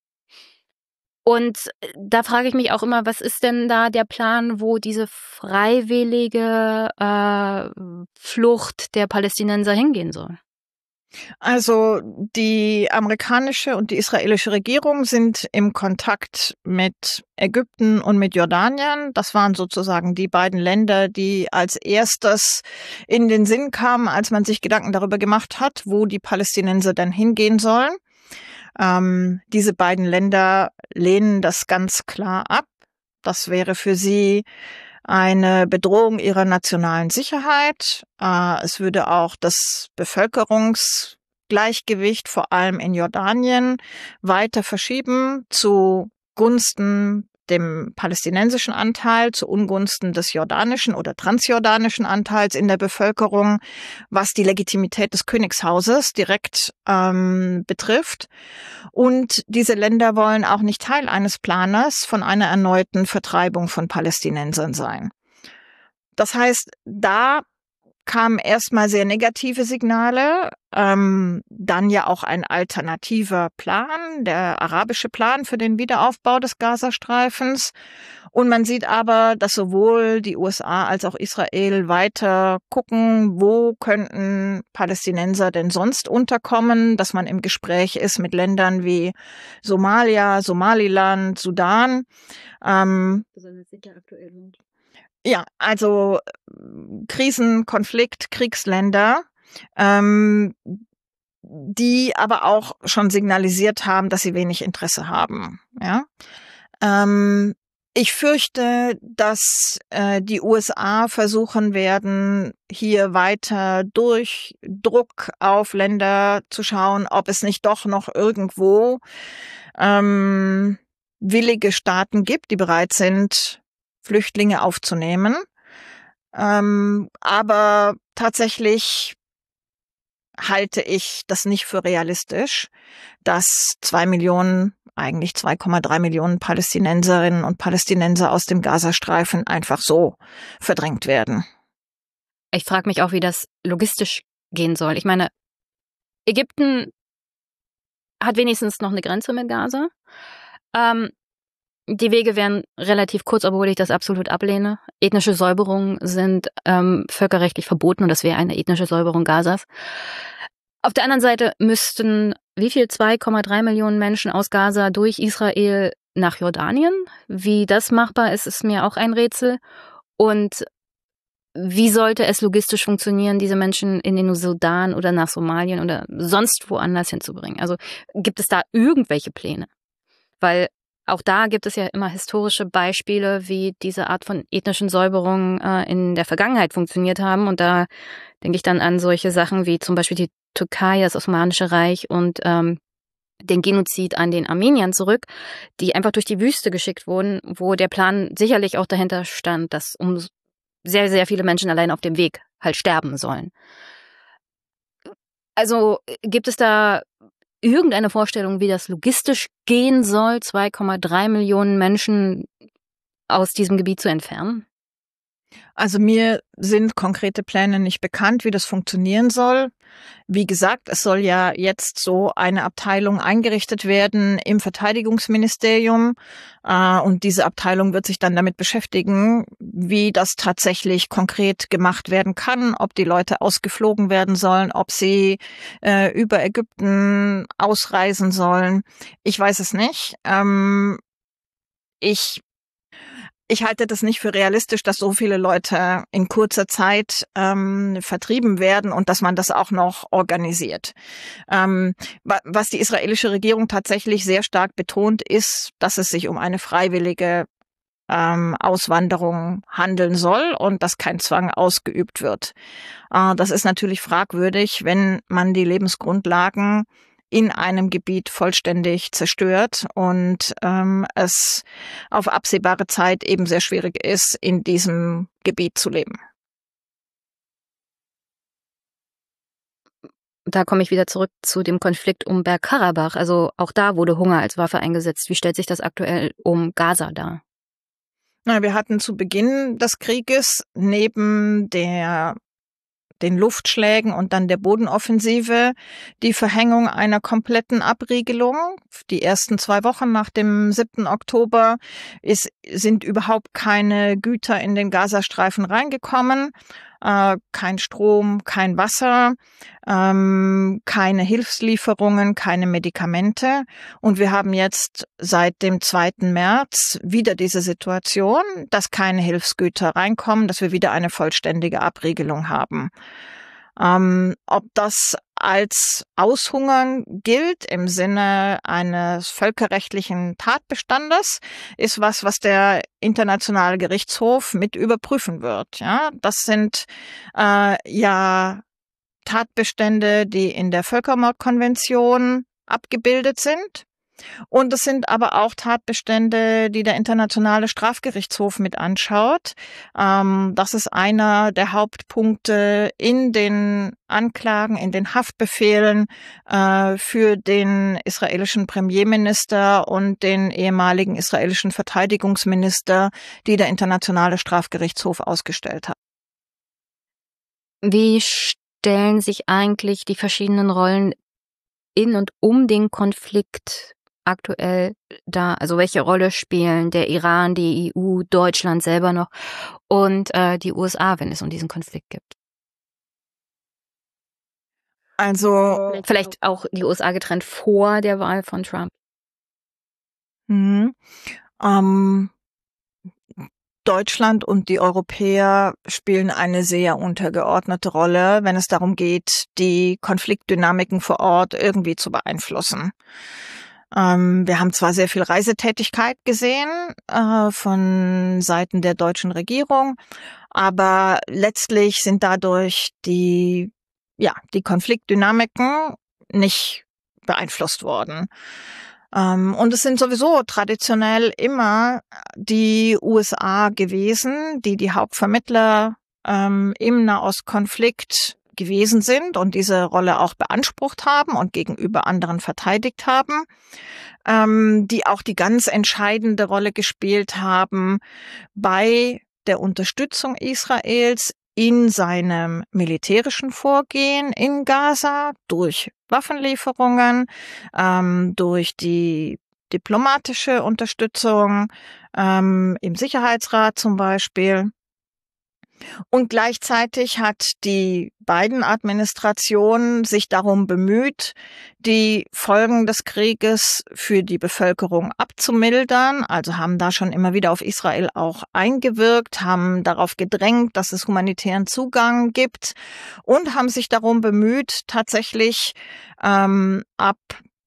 Und da frage ich mich auch immer, was ist denn da der Plan, wo diese freiwillige äh, Flucht der Palästinenser hingehen soll?
Also die amerikanische und die israelische Regierung sind im Kontakt mit Ägypten und mit Jordanien. Das waren sozusagen die beiden Länder, die als erstes in den Sinn kamen, als man sich Gedanken darüber gemacht hat, wo die Palästinenser dann hingehen sollen. Ähm, diese beiden Länder lehnen das ganz klar ab. Das wäre für sie eine Bedrohung ihrer nationalen Sicherheit. Äh, es würde auch das Bevölkerungsgleichgewicht, vor allem in Jordanien, weiter verschieben zugunsten dem palästinensischen Anteil, zu Ungunsten des jordanischen oder transjordanischen Anteils in der Bevölkerung, was die Legitimität des Königshauses direkt ähm, betrifft. Und diese Länder wollen auch nicht Teil eines Planes von einer erneuten Vertreibung von Palästinensern sein. Das heißt, da kamen erstmal sehr negative Signale, ähm, dann ja auch ein alternativer Plan, der arabische Plan für den Wiederaufbau des Gazastreifens. Und man sieht aber, dass sowohl die U S A als auch Israel weiter gucken, wo könnten Palästinenser denn sonst unterkommen, dass man im Gespräch ist mit Ländern wie Somalia, Somaliland, Sudan. Ähm,
Besonders sicher aktuell sind.
Ja, also Krisen, Konflikt, Kriegsländer, ähm, die aber auch schon signalisiert haben, dass sie wenig Interesse haben. Ja, ähm, ich fürchte, dass äh, die U S A versuchen werden, hier weiter durch Druck auf Länder zu schauen, ob es nicht doch noch irgendwo ähm, willige Staaten gibt, die bereit sind, Flüchtlinge aufzunehmen. Ähm, aber tatsächlich halte ich das nicht für realistisch, dass zwei Millionen, eigentlich zwei Komma drei Millionen Palästinenserinnen und Palästinenser aus dem Gazastreifen einfach so verdrängt werden.
Ich frage mich auch, wie das logistisch gehen soll. Ich meine, Ägypten hat wenigstens noch eine Grenze mit Gaza. Ähm, Die Wege wären relativ kurz, obwohl ich das absolut ablehne. Ethnische Säuberungen sind ähm, völkerrechtlich verboten und das wäre eine ethnische Säuberung Gazas. Auf der anderen Seite müssten wie viel zwei Komma drei Millionen Menschen aus Gaza durch Israel nach Jordanien. Wie das machbar ist, ist mir auch ein Rätsel. Und wie sollte es logistisch funktionieren, diese Menschen in den Sudan oder nach Somalien oder sonst woanders hinzubringen? Also gibt es da irgendwelche Pläne? Weil auch da gibt es ja immer historische Beispiele, wie diese Art von ethnischen Säuberungen äh, in der Vergangenheit funktioniert haben. Und da denke ich dann an solche Sachen wie zum Beispiel die Türkei, das Osmanische Reich und ähm, den Genozid an den Armeniern zurück, die einfach durch die Wüste geschickt wurden, wo der Plan sicherlich auch dahinter stand, dass um sehr, sehr viele Menschen allein auf dem Weg halt sterben sollen. Also gibt es da irgendeine Vorstellung, wie das logistisch gehen soll, zwei Komma drei Millionen Menschen aus diesem Gebiet zu entfernen?
Also mir sind konkrete Pläne nicht bekannt, wie das funktionieren soll. Wie gesagt, es soll ja jetzt so eine Abteilung eingerichtet werden im Verteidigungsministerium. Und diese Abteilung wird sich dann damit beschäftigen, wie das tatsächlich konkret gemacht werden kann, ob die Leute ausgeflogen werden sollen, ob sie äh, über Ägypten ausreisen sollen. Ich weiß es nicht. Ähm, ich Ich halte das nicht für realistisch, dass so viele Leute in kurzer Zeit ähm, vertrieben werden und dass man das auch noch organisiert. Ähm, was die israelische Regierung tatsächlich sehr stark betont, ist, dass es sich um eine freiwillige ähm, Auswanderung handeln soll und dass kein Zwang ausgeübt wird. Äh, das ist natürlich fragwürdig, wenn man die Lebensgrundlagen in einem Gebiet vollständig zerstört und ähm, es auf absehbare Zeit eben sehr schwierig ist, in diesem Gebiet zu leben.
Da komme ich wieder zurück zu dem Konflikt um Bergkarabach. Also auch da wurde Hunger als Waffe eingesetzt. Wie stellt sich das aktuell um Gaza dar?
Na, wir hatten zu Beginn des Krieges neben der den Luftschlägen und dann der Bodenoffensive die Verhängung einer kompletten Abriegelung. Die ersten zwei Wochen nach dem siebten Oktober ist, sind überhaupt keine Güter in den Gazastreifen reingekommen. Äh, kein Strom, kein Wasser, ähm, keine Hilfslieferungen, keine Medikamente. Und wir haben jetzt seit dem zweiten März wieder diese Situation, dass keine Hilfsgüter reinkommen, dass wir wieder eine vollständige Abriegelung haben. Ähm, ob das als Aushungern gilt im Sinne eines völkerrechtlichen Tatbestandes, ist was, was der Internationale Gerichtshof mit überprüfen wird. Ja, das sind äh, ja Tatbestände, die in der Völkermordkonvention abgebildet sind. Und es sind aber auch Tatbestände, die der Internationale Strafgerichtshof mit anschaut. Ähm, das ist einer der Hauptpunkte in den Anklagen, in den Haftbefehlen äh, für den israelischen Premierminister und den ehemaligen israelischen Verteidigungsminister, die der Internationale Strafgerichtshof ausgestellt hat.
Wie stellen sich eigentlich die verschiedenen Rollen in und um den Konflikt aktuell da, also welche Rolle spielen der Iran, die E U, Deutschland selber noch und äh, die U S A, wenn es um diesen Konflikt geht?
Also
vielleicht auch die U S A getrennt vor der Wahl von Trump.
Mhm. Ähm, Deutschland und die Europäer spielen eine sehr untergeordnete Rolle, wenn es darum geht, die Konfliktdynamiken vor Ort irgendwie zu beeinflussen. Ähm, wir haben zwar sehr viel Reisetätigkeit gesehen äh, von Seiten der deutschen Regierung, aber letztlich sind dadurch die, ja, die Konfliktdynamiken nicht beeinflusst worden. Um, und es sind sowieso traditionell immer die U S A gewesen, die die Hauptvermittler ähm, im Nahostkonflikt gewesen sind und diese Rolle auch beansprucht haben und gegenüber anderen verteidigt haben, ähm, die auch die ganz entscheidende Rolle gespielt haben bei der Unterstützung Israels in seinem militärischen Vorgehen in Gaza durch Waffenlieferungen, ähm, durch die diplomatische Unterstützung, ähm, im Sicherheitsrat zum Beispiel. Und gleichzeitig hat die Biden-Administration sich darum bemüht, die Folgen des Krieges für die Bevölkerung abzumildern. Also haben da schon immer wieder auf Israel auch eingewirkt, haben darauf gedrängt, dass es humanitären Zugang gibt und haben sich darum bemüht, tatsächlich ähm, ab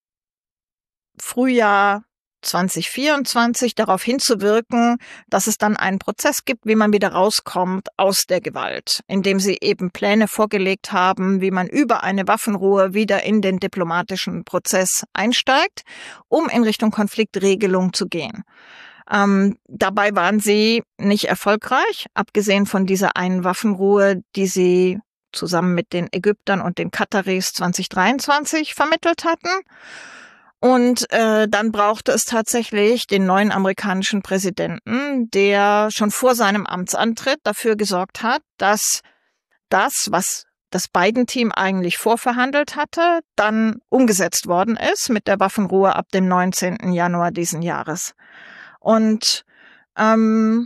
Frühjahr zwanzig vierundzwanzig darauf hinzuwirken, dass es dann einen Prozess gibt, wie man wieder rauskommt aus der Gewalt, indem sie eben Pläne vorgelegt haben, wie man über eine Waffenruhe wieder in den diplomatischen Prozess einsteigt, um in Richtung Konfliktregelung zu gehen. Ähm, dabei waren sie nicht erfolgreich, abgesehen von dieser einen Waffenruhe, die sie zusammen mit den Ägyptern und den Kataris zwanzig dreiundzwanzig vermittelt hatten. Und äh, dann brauchte es tatsächlich den neuen amerikanischen Präsidenten, der schon vor seinem Amtsantritt dafür gesorgt hat, dass das, was das Biden-Team eigentlich vorverhandelt hatte, dann umgesetzt worden ist mit der Waffenruhe ab dem neunzehnten Januar diesen Jahres. Und ähm,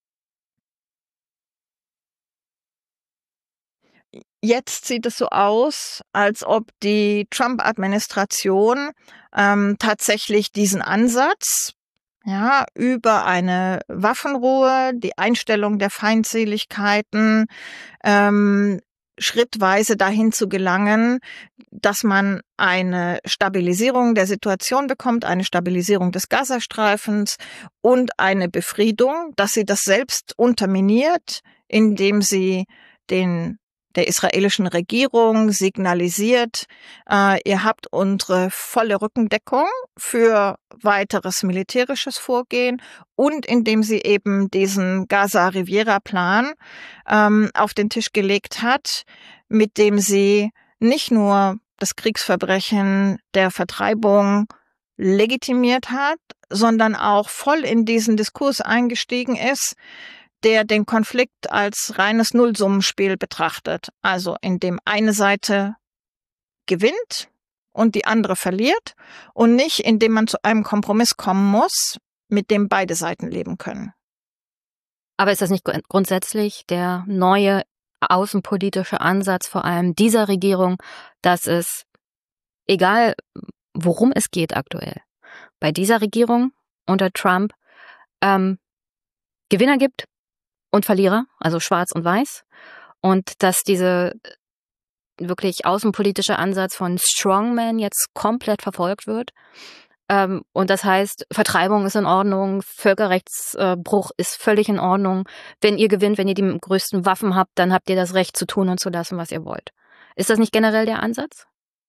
jetzt sieht es so aus, als ob die Trump-Administration ähm, tatsächlich diesen Ansatz, ja, über eine Waffenruhe, die Einstellung der Feindseligkeiten, ähm, schrittweise dahin zu gelangen, dass man eine Stabilisierung der Situation bekommt, eine Stabilisierung des Gazastreifens und eine Befriedung, dass sie das selbst unterminiert, indem sie den der israelischen Regierung signalisiert, äh, ihr habt unsere volle Rückendeckung für weiteres militärisches Vorgehen und indem sie eben diesen Gaza-Riviera-Plan ähm, auf den Tisch gelegt hat, mit dem sie nicht nur das Kriegsverbrechen der Vertreibung legitimiert hat, sondern auch voll in diesen Diskurs eingestiegen ist, der den Konflikt als reines Nullsummenspiel betrachtet, also in dem eine Seite gewinnt und die andere verliert und nicht, indem man zu einem Kompromiss kommen muss, mit dem beide Seiten leben können.
Aber ist das nicht grundsätzlich der neue außenpolitische Ansatz vor allem dieser Regierung, dass es, egal worum es geht aktuell, bei dieser Regierung unter Trump ähm, Gewinner gibt und Verlierer, also schwarz und weiß, und dass diese wirklich außenpolitische Ansatz von Strongman jetzt komplett verfolgt wird. Ähm, und das heißt, Vertreibung ist in Ordnung, Völkerrechtsbruch ist völlig in Ordnung. Wenn ihr gewinnt, wenn ihr die größten Waffen habt, dann habt ihr das Recht zu tun und zu lassen, was ihr wollt. Ist das nicht generell der Ansatz?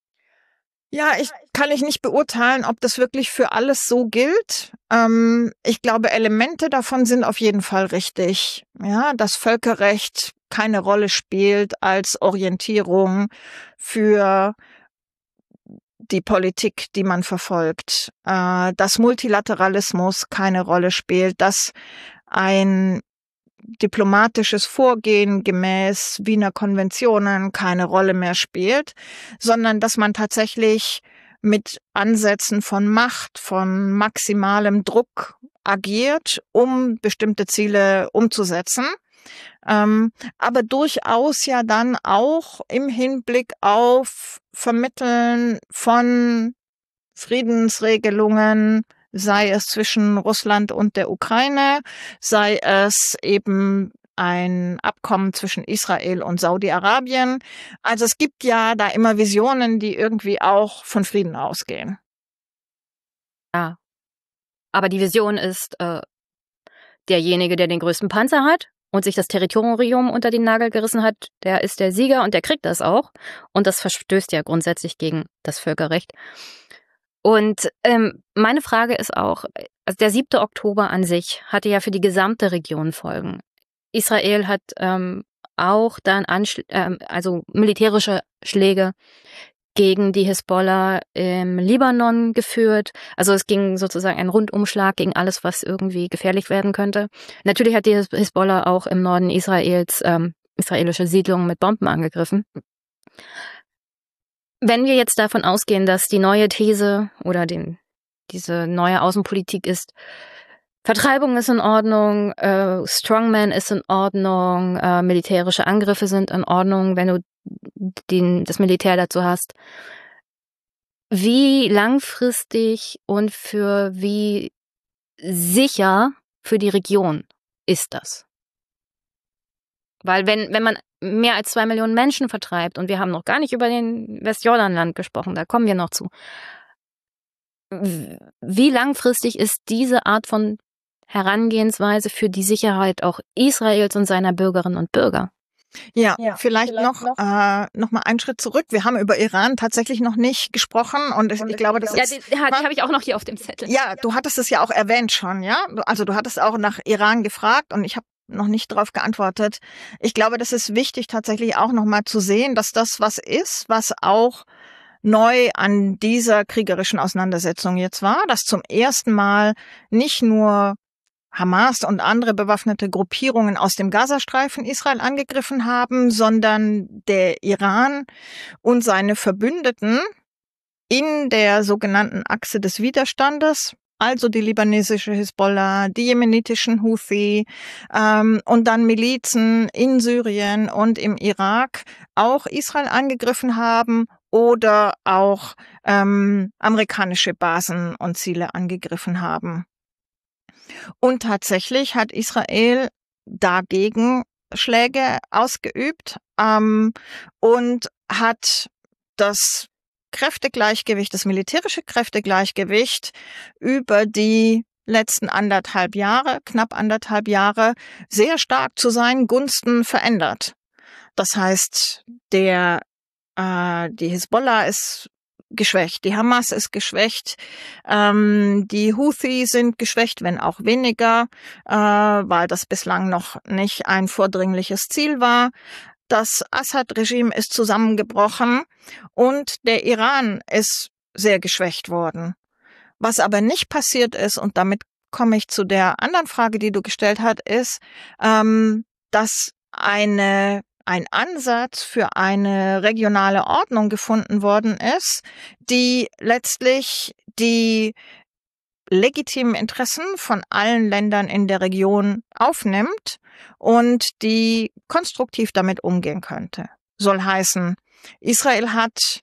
Ja, ich kann ich nicht beurteilen, ob das wirklich für alles so gilt. Ähm, ich glaube, Elemente davon sind auf jeden Fall richtig. Ja, dass Völkerrecht keine Rolle spielt als Orientierung für die Politik, die man verfolgt. Äh, dass Multilateralismus keine Rolle spielt, dass ein diplomatisches Vorgehen gemäß Wiener Konventionen keine Rolle mehr spielt, sondern dass man tatsächlich mit Ansätzen von Macht, von maximalem Druck agiert, um bestimmte Ziele umzusetzen. Ähm, aber durchaus ja dann auch im Hinblick auf Vermitteln von Friedensregelungen, sei es zwischen Russland und der Ukraine, sei es eben ein Abkommen zwischen Israel und Saudi-Arabien. Also es gibt ja da immer Visionen, die irgendwie auch von Frieden ausgehen.
Ja, aber die Vision ist äh, derjenige, der den größten Panzer hat und sich das Territorium unter den Nagel gerissen hat, der ist der Sieger und der kriegt das auch. Und das verstößt ja grundsätzlich gegen das Völkerrecht. Und ähm, meine Frage ist auch, also der siebte Oktober an sich hatte ja für die gesamte Region Folgen. Israel hat ähm, auch dann Anschl- ähm, also militärische Schläge gegen die Hisbollah im Libanon geführt. Also es ging sozusagen ein Rundumschlag gegen alles, was irgendwie gefährlich werden könnte. Natürlich hat die Hisbollah auch im Norden Israels ähm, israelische Siedlungen mit Bomben angegriffen. Wenn wir jetzt davon ausgehen, dass die neue These oder den
diese neue Außenpolitik ist, Vertreibung ist in Ordnung, äh, Strongman ist in Ordnung, äh, militärische Angriffe sind in Ordnung, wenn du den, das Militär dazu hast. Wie langfristig und für wie sicher für die Region ist das? Weil wenn, wenn man mehr als zwei Millionen Menschen vertreibt, und wir haben noch gar nicht über den Westjordanland gesprochen, da kommen wir noch zu. Wie langfristig ist diese Art von Herangehensweise für die Sicherheit auch Israels und seiner Bürgerinnen und Bürger?
Ja, ja vielleicht, vielleicht noch, noch, äh, noch mal einen Schritt zurück. Wir haben über Iran tatsächlich noch nicht gesprochen und ich, ich glaube, das
ja,
ist...
Ja, die, die habe ich auch noch hier auf dem Zettel.
Ja, du hattest es ja auch erwähnt schon, ja? Also du hattest auch nach Iran gefragt und ich habe noch nicht darauf geantwortet. Ich glaube, das ist wichtig tatsächlich auch noch mal zu sehen, dass das was ist, was auch neu an dieser kriegerischen Auseinandersetzung jetzt war, dass zum ersten Mal nicht nur Hamas und andere bewaffnete Gruppierungen aus dem Gazastreifen Israel angegriffen haben, sondern der Iran und seine Verbündeten in der sogenannten Achse des Widerstandes, also die libanesische Hisbollah, die jemenitischen Houthi ähm, und dann Milizen in Syrien und im Irak auch Israel angegriffen haben oder auch ähm, amerikanische Basen und Ziele angegriffen haben. Und tatsächlich hat Israel dagegen Schläge ausgeübt ähm, und hat das Kräftegleichgewicht, das militärische Kräftegleichgewicht über die letzten anderthalb Jahre, knapp anderthalb Jahre, sehr stark zu seinen Gunsten verändert. Das heißt, der äh, die Hisbollah ist geschwächt, die Hamas ist geschwächt, ähm, die Houthi sind geschwächt, wenn auch weniger, äh, weil das bislang noch nicht ein vordringliches Ziel war. Das Assad-Regime ist zusammengebrochen und der Iran ist sehr geschwächt worden. Was aber nicht passiert ist, und damit komme ich zu der anderen Frage, die du gestellt hast, ist, ähm, dass eine ein Ansatz für eine regionale Ordnung gefunden worden ist, die letztlich die legitimen Interessen von allen Ländern in der Region aufnimmt und die konstruktiv damit umgehen könnte. Soll heißen, Israel hat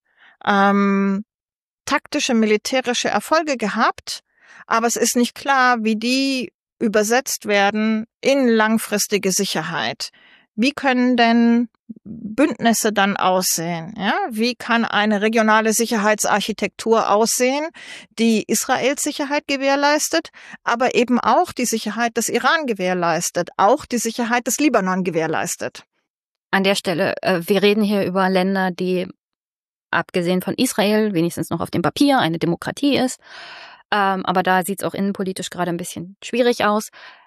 ähm, taktische militärische Erfolge gehabt, aber es ist nicht klar, wie die übersetzt werden in langfristige Sicherheit. Wie können denn Bündnisse dann aussehen? Ja? Wie kann eine regionale Sicherheitsarchitektur aussehen, die Israels Sicherheit gewährleistet, aber eben auch die Sicherheit des Iran gewährleistet, auch die Sicherheit des Libanon gewährleistet?
An der Stelle, äh, wir reden hier über Länder, die abgesehen von Israel wenigstens noch auf dem Papier eine Demokratie ist. Ähm, aber da sieht es auch innenpolitisch gerade ein bisschen schwierig aus.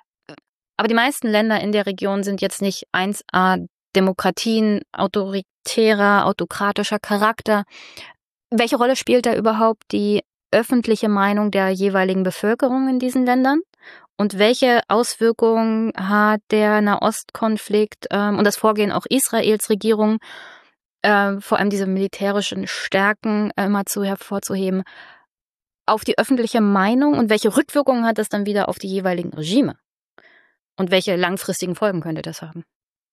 Aber die meisten Länder in der Region sind jetzt nicht eins a Demokratien, autoritärer, autokratischer Charakter. Welche Rolle spielt da überhaupt die öffentliche Meinung der jeweiligen Bevölkerung in diesen Ländern? Und welche Auswirkungen hat der Nahostkonflikt ähm, und das Vorgehen auch Israels Regierung, äh, vor allem diese militärischen Stärken äh, mal zu hervorzuheben, auf die öffentliche Meinung und welche Rückwirkungen hat das dann wieder auf die jeweiligen Regime? Und welche langfristigen Folgen könnte das haben?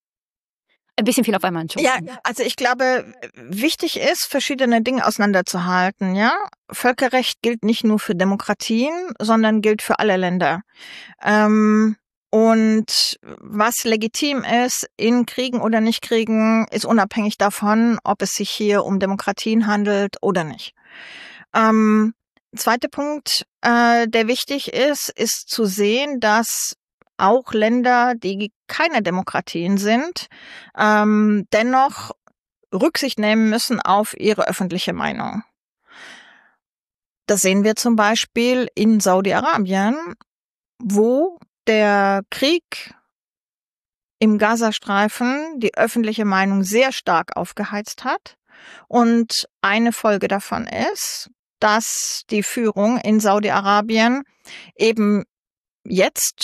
Ein bisschen viel auf einmal, Entschuldigung.
Ja, also ich glaube, wichtig ist, verschiedene Dinge auseinanderzuhalten, ja. Völkerrecht gilt nicht nur für Demokratien, sondern gilt für alle Länder. Ähm, und was legitim ist, in Kriegen oder nicht Kriegen, ist unabhängig davon, ob es sich hier um Demokratien handelt oder nicht. Ähm, zweiter Punkt, äh, der wichtig ist, ist zu sehen, dass auch Länder, die keine Demokratien sind, ähm, dennoch Rücksicht nehmen müssen auf ihre öffentliche Meinung. Das sehen wir zum Beispiel in Saudi-Arabien, wo der Krieg im Gazastreifen die öffentliche Meinung sehr stark aufgeheizt hat. Und eine Folge davon ist, dass die Führung in Saudi-Arabien eben jetzt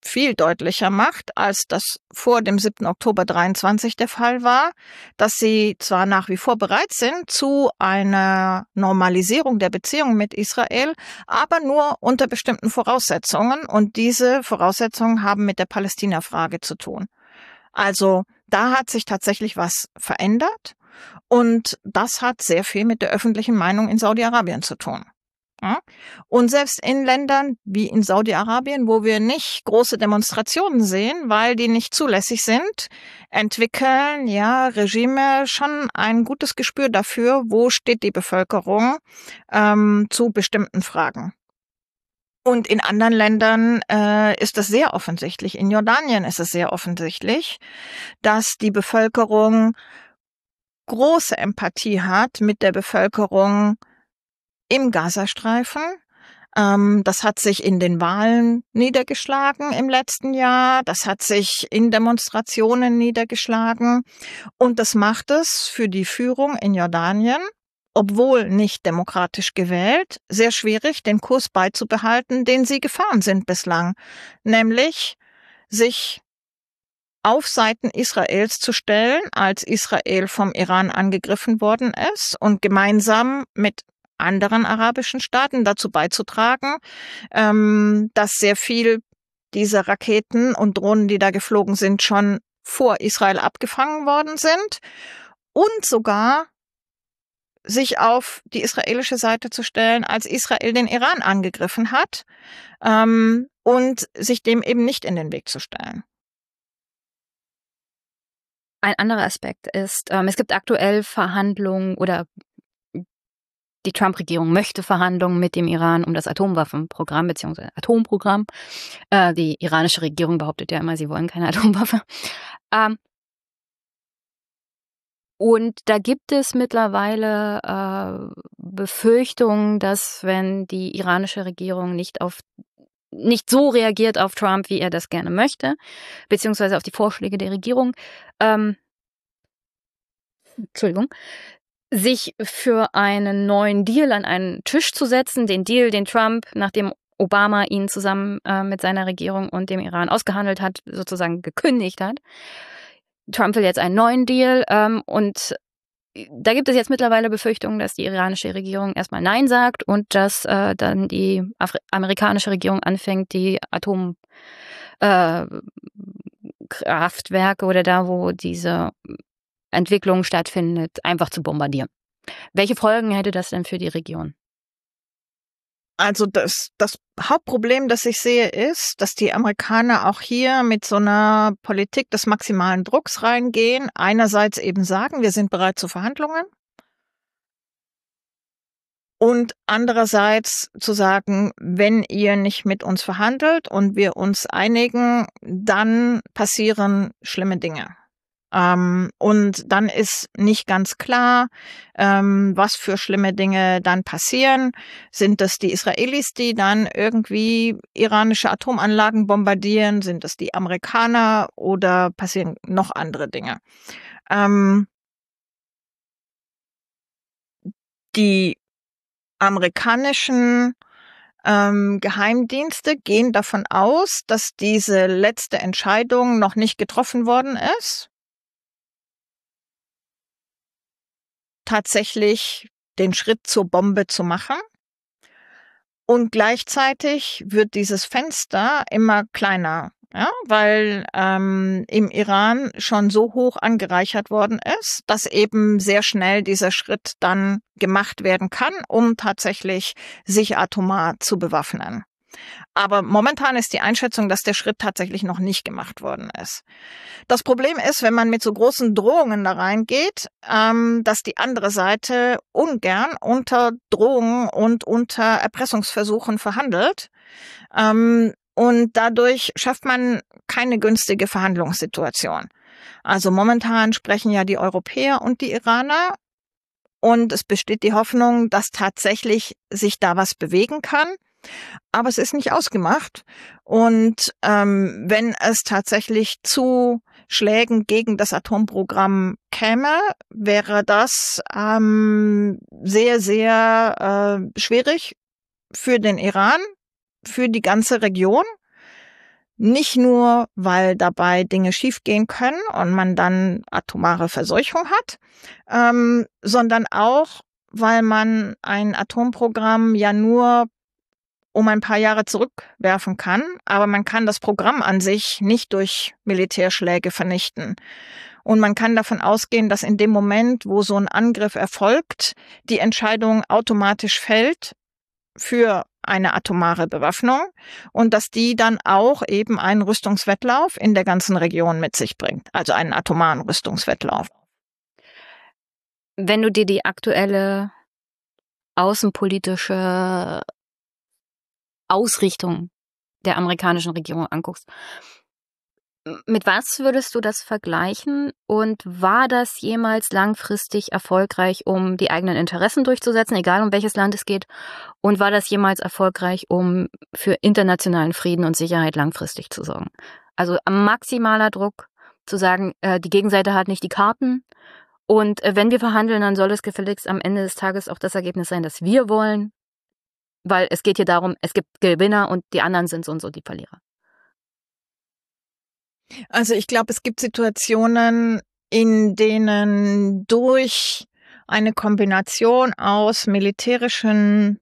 viel deutlicher macht, als das vor dem siebten Oktober dreiundzwanzig der Fall war, dass sie zwar nach wie vor bereit sind zu einer Normalisierung der Beziehungen mit Israel, aber nur unter bestimmten Voraussetzungen, und diese Voraussetzungen haben mit der Palästina-Frage zu tun. Also da hat sich tatsächlich was verändert, und das hat sehr viel mit der öffentlichen Meinung in Saudi-Arabien zu tun. Ja? Und selbst in Ländern wie in Saudi-Arabien, wo wir nicht große Demonstrationen sehen, weil die nicht zulässig sind, entwickeln ja Regime schon ein gutes Gespür dafür, wo steht die Bevölkerung ähm, zu bestimmten Fragen. Und in anderen Ländern äh, ist das sehr offensichtlich. In Jordanien ist es sehr offensichtlich, dass die Bevölkerung große Empathie hat mit der Bevölkerung im Gazastreifen. Ähm, das hat sich in den Wahlen niedergeschlagen im letzten Jahr. Das hat sich in Demonstrationen niedergeschlagen. Und das macht es für die Führung in Jordanien, obwohl nicht demokratisch gewählt, sehr schwierig, den Kurs beizubehalten, den sie gefahren sind bislang. Nämlich sich auf Seiten Israels zu stellen, als Israel vom Iran angegriffen worden ist, und gemeinsam mit anderen arabischen Staaten dazu beizutragen, ähm, dass sehr viel dieser Raketen und Drohnen, die da geflogen sind, schon vor Israel abgefangen worden sind, und sogar sich auf die israelische Seite zu stellen, als Israel den Iran angegriffen hat, ähm, und sich dem eben nicht in den Weg zu stellen.
Ein anderer Aspekt ist, ähm, es gibt aktuell Verhandlungen, oder die Trump-Regierung möchte Verhandlungen mit dem Iran um das Atomwaffenprogramm bzw. Atomprogramm. Äh, die iranische Regierung behauptet ja immer, sie wollen keine Atomwaffe. Ähm, und da gibt es mittlerweile äh, Befürchtungen, dass, wenn die iranische Regierung nicht auf nicht so reagiert auf Trump, wie er das gerne möchte, beziehungsweise auf die Vorschläge der Regierung, ähm, Entschuldigung, sich für einen neuen Deal an einen Tisch zu setzen, den Deal, den Trump, nachdem Obama ihn zusammen äh, mit seiner Regierung und dem Iran ausgehandelt hat, sozusagen gekündigt hat. Trump will jetzt einen neuen Deal, ähm, und da gibt es jetzt mittlerweile Befürchtungen, dass die iranische Regierung erstmal Nein sagt und dass äh, dann die Afri- amerikanische Regierung anfängt, die Atomkraftwerke äh, oder da, wo diese Entwicklung stattfindet, einfach zu bombardieren. Welche Folgen hätte das denn für die Region?
Also das, das Hauptproblem, das ich sehe, ist, dass die Amerikaner auch hier mit so einer Politik des maximalen Drucks reingehen. Einerseits eben sagen, wir sind bereit zu Verhandlungen. Und andererseits zu sagen, wenn ihr nicht mit uns verhandelt und wir uns einigen, dann passieren schlimme Dinge. Ähm, und dann ist nicht ganz klar, ähm, was für schlimme Dinge dann passieren. Sind es die Israelis, die dann irgendwie iranische Atomanlagen bombardieren? Sind es die Amerikaner, oder passieren noch andere Dinge? Ähm, die amerikanischen ähm, Geheimdienste gehen davon aus, dass diese letzte Entscheidung noch nicht getroffen worden ist, tatsächlich den Schritt zur Bombe zu machen. Und gleichzeitig wird dieses Fenster immer kleiner, ja, weil ähm, im Iran schon so hoch angereichert worden ist, dass eben sehr schnell dieser Schritt dann gemacht werden kann, um tatsächlich sich atomar zu bewaffnen. Aber momentan ist die Einschätzung, dass der Schritt tatsächlich noch nicht gemacht worden ist. Das Problem ist, wenn man mit so großen Drohungen da reingeht, ähm, dass die andere Seite ungern unter Drohungen und unter Erpressungsversuchen verhandelt. Ähm, und dadurch schafft man keine günstige Verhandlungssituation. Also momentan sprechen ja die Europäer und die Iraner. Und es besteht die Hoffnung, dass tatsächlich sich da was bewegen kann. Aber es ist nicht ausgemacht. Und ähm, wenn es tatsächlich zu Schlägen gegen das Atomprogramm käme, wäre das ähm, sehr, sehr äh, schwierig für den Iran, für die ganze Region. Nicht nur, weil dabei Dinge schiefgehen können und man dann atomare Verseuchung hat, ähm, sondern auch, weil man ein Atomprogramm ja nur um ein paar Jahre zurückwerfen kann, aber man kann das Programm an sich nicht durch Militärschläge vernichten. Und man kann davon ausgehen, dass in dem Moment, wo so ein Angriff erfolgt, die Entscheidung automatisch fällt für eine atomare Bewaffnung und dass die dann auch eben einen Rüstungswettlauf in der ganzen Region mit sich bringt, also einen atomaren Rüstungswettlauf.
Wenn du dir die aktuelle außenpolitische Ausrichtung der amerikanischen Regierung anguckst, mit was würdest du das vergleichen und war das jemals langfristig erfolgreich, um die eigenen Interessen durchzusetzen, egal um welches Land es geht, und war das jemals erfolgreich, um für internationalen Frieden und Sicherheit langfristig zu sorgen? Also maximaler Druck zu sagen, äh, die Gegenseite hat nicht die Karten und äh, wenn wir verhandeln, dann soll es gefälligst am Ende des Tages auch das Ergebnis sein, das wir wollen, weil es geht hier darum, es gibt Gewinner und die anderen sind so und so die Verlierer.
Also ich glaube, es gibt Situationen, in denen durch eine Kombination aus militärischen,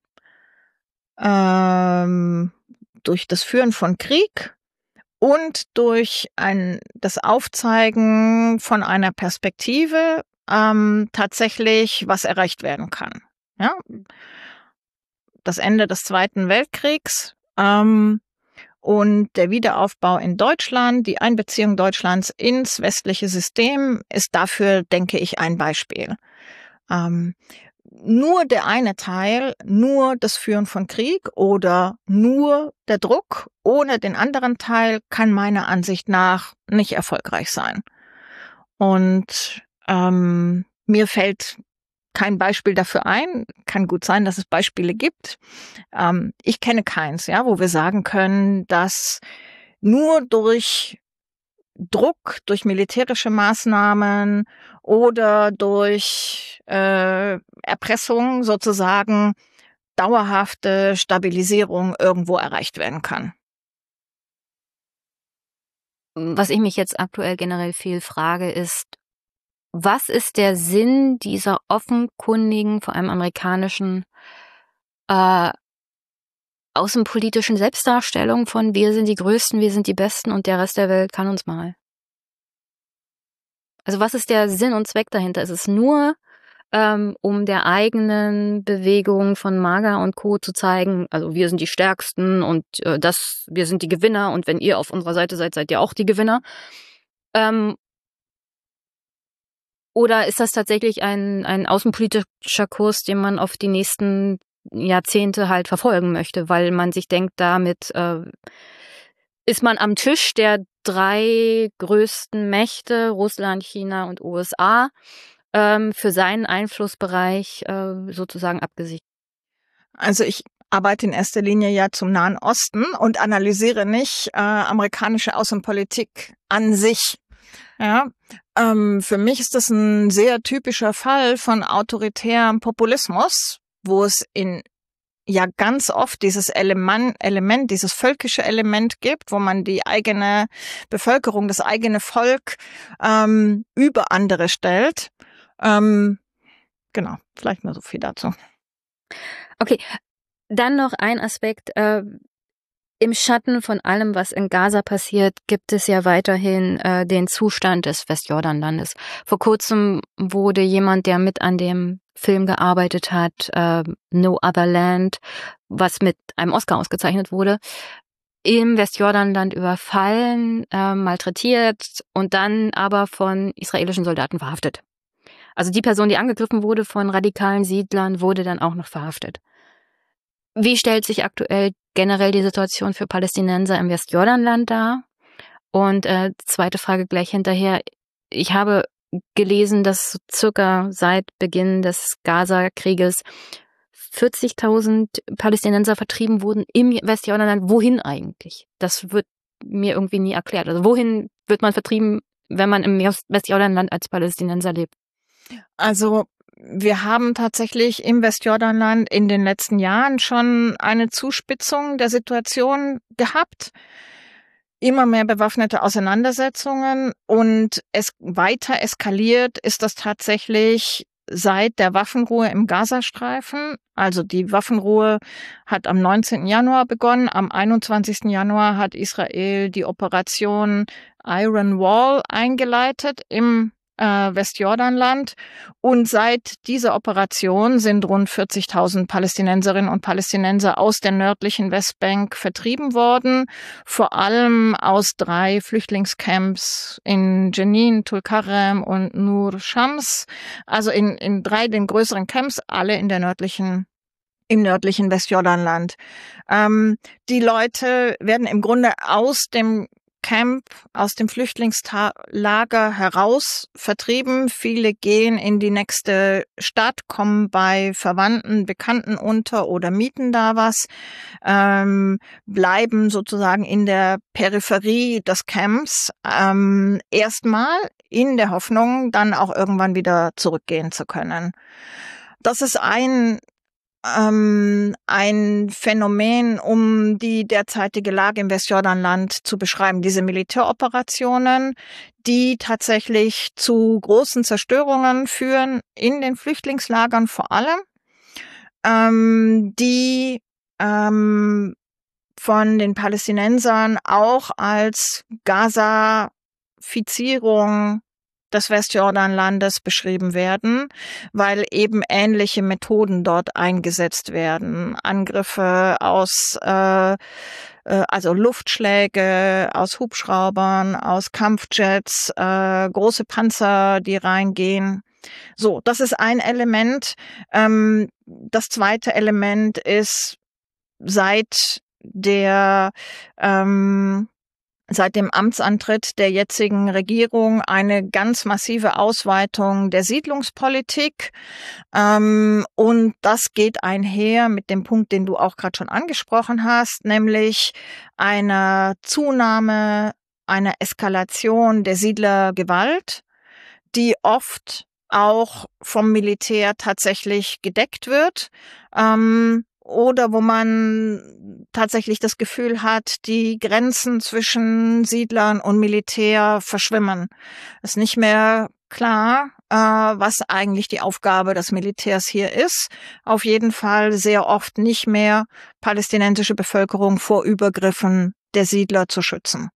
ähm, durch das Führen von Krieg und durch ein, das Aufzeigen von einer Perspektive ähm, tatsächlich was erreicht werden kann. Ja? Das Ende des Zweiten Weltkriegs, ähm, und der Wiederaufbau in Deutschland, die Einbeziehung Deutschlands ins westliche System ist dafür, denke ich, ein Beispiel. Ähm, nur der eine Teil, nur das Führen von Krieg oder nur der Druck ohne den anderen Teil kann meiner Ansicht nach nicht erfolgreich sein. Und ähm, mir fällt kein Beispiel dafür ein. Kann gut sein, dass es Beispiele gibt. Ähm, ich kenne keins, ja, wo wir sagen können, dass nur durch Druck, durch militärische Maßnahmen oder durch äh, Erpressung sozusagen dauerhafte Stabilisierung irgendwo erreicht werden kann.
Was ich mich jetzt aktuell generell viel frage, ist, was ist der Sinn dieser offenkundigen, vor allem amerikanischen, äh, außenpolitischen Selbstdarstellung von wir sind die Größten, wir sind die Besten und der Rest der Welt kann uns mal? Also was ist der Sinn und Zweck dahinter? Ist es nur, ähm, um der eigenen Bewegung von MAGA und Co. zu zeigen, also wir sind die Stärksten und äh, das, wir sind die Gewinner und wenn ihr auf unserer Seite seid, seid ihr auch die Gewinner? Ähm, Oder ist das tatsächlich ein, ein außenpolitischer Kurs, den man auf die nächsten Jahrzehnte halt verfolgen möchte, weil man sich denkt, damit äh, ist man am Tisch der drei größten Mächte, Russland, China und U S A, ähm, für seinen Einflussbereich äh, sozusagen abgesichert.
Also ich arbeite in erster Linie ja zum Nahen Osten und analysiere nicht äh, amerikanische Außenpolitik an sich. Ja, ähm, für mich ist das ein sehr typischer Fall von autoritärem Populismus, wo es in ja ganz oft dieses Element, Element, dieses völkische Element gibt, wo man die eigene Bevölkerung, das eigene Volk ähm, über andere stellt. Ähm, genau, vielleicht nur so viel dazu.
Okay, dann noch ein Aspekt. Äh, Im Schatten von allem, was in Gaza passiert, gibt es ja weiterhin äh, den Zustand des Westjordanlandes. Vor kurzem wurde jemand, der mit an dem Film gearbeitet hat, äh, No Other Land, was mit einem Oscar ausgezeichnet wurde, im Westjordanland überfallen, äh, malträtiert und dann aber von israelischen Soldaten verhaftet. Also die Person, die angegriffen wurde von radikalen Siedlern, wurde dann auch noch verhaftet. Wie stellt sich aktuell generell die Situation für Palästinenser im Westjordanland dar? Und äh, zweite Frage gleich hinterher. Ich habe gelesen, dass circa seit Beginn des Gaza-Krieges vierzigtausend Palästinenser vertrieben wurden im Westjordanland. Wohin eigentlich? Das wird mir irgendwie nie erklärt. Also wohin wird man vertrieben, wenn man im Westjordanland als Palästinenser lebt?
Also wir haben tatsächlich im Westjordanland in den letzten Jahren schon eine Zuspitzung der Situation gehabt. immer mehr bewaffnete Auseinandersetzungen und es weiter eskaliert ist das tatsächlich seit der Waffenruhe im Gazastreifen. Also die Waffenruhe hat am neunzehnten Januar begonnen. Am einundzwanzigsten Januar hat Israel die Operation Iron Wall eingeleitet im äh, Westjordanland. Und seit dieser Operation sind rund vierzigtausend Palästinenserinnen und Palästinenser aus der nördlichen Westbank vertrieben worden, vor allem aus drei Flüchtlingscamps in Jenin, Tulkarem und Nur Shams, also in, in drei den größeren Camps, alle in der nördlichen im nördlichen Westjordanland. Ähm, die Leute werden im Grunde aus dem Camp, aus dem Flüchtlingslager heraus vertrieben. Viele gehen in die nächste Stadt, kommen bei Verwandten, Bekannten unter oder mieten da was, ähm, bleiben sozusagen in der Peripherie des Camps, ähm, erstmal in der Hoffnung, dann auch irgendwann wieder zurückgehen zu können. Das ist ein Ähm, ein Phänomen, um die derzeitige Lage im Westjordanland zu beschreiben. Diese Militäroperationen, die tatsächlich zu großen Zerstörungen führen, in den Flüchtlingslagern vor allem, ähm, die ähm, von den Palästinensern auch als Gazafizierung des Westjordanlandes beschrieben werden, weil eben ähnliche Methoden dort eingesetzt werden. Angriffe aus, äh, also Luftschläge aus Hubschraubern, aus Kampfjets, äh, große Panzer, die reingehen. So, das ist ein Element. Ähm, das zweite Element ist seit der ähm, Seit dem Amtsantritt der jetzigen Regierung eine ganz massive Ausweitung der Siedlungspolitik. Ähm, und das geht einher mit dem Punkt, den du auch gerade schon angesprochen hast, nämlich einer Zunahme, einer Eskalation der Siedlergewalt, die oft auch vom Militär tatsächlich gedeckt wird. Ähm, Oder wo man tatsächlich das Gefühl hat, die Grenzen zwischen Siedlern und Militär verschwimmen. Es ist nicht mehr klar, äh, was eigentlich die Aufgabe des Militärs hier ist. Auf jeden Fall sehr oft nicht mehr palästinensische Bevölkerung vor Übergriffen der Siedler zu schützen.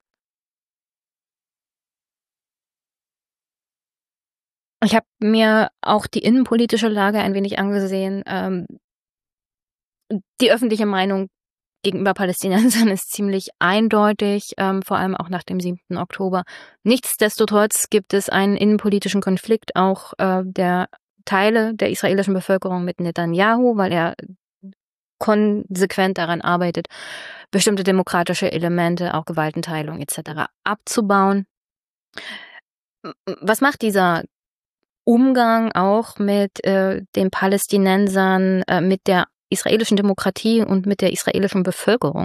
Ich habe mir auch die innenpolitische Lage ein wenig angesehen. Ähm, Die öffentliche Meinung gegenüber Palästinensern ist ziemlich eindeutig, ähm, vor allem auch nach dem siebten Oktober. Nichtsdestotrotz gibt es einen innenpolitischen Konflikt auch äh, der Teile der israelischen Bevölkerung mit Netanyahu, weil er konsequent daran arbeitet, bestimmte demokratische Elemente, auch Gewaltenteilung et cetera abzubauen. Was macht dieser Umgang auch mit äh, den Palästinensern, äh, mit der israelischen Demokratie und mit der israelischen Bevölkerung?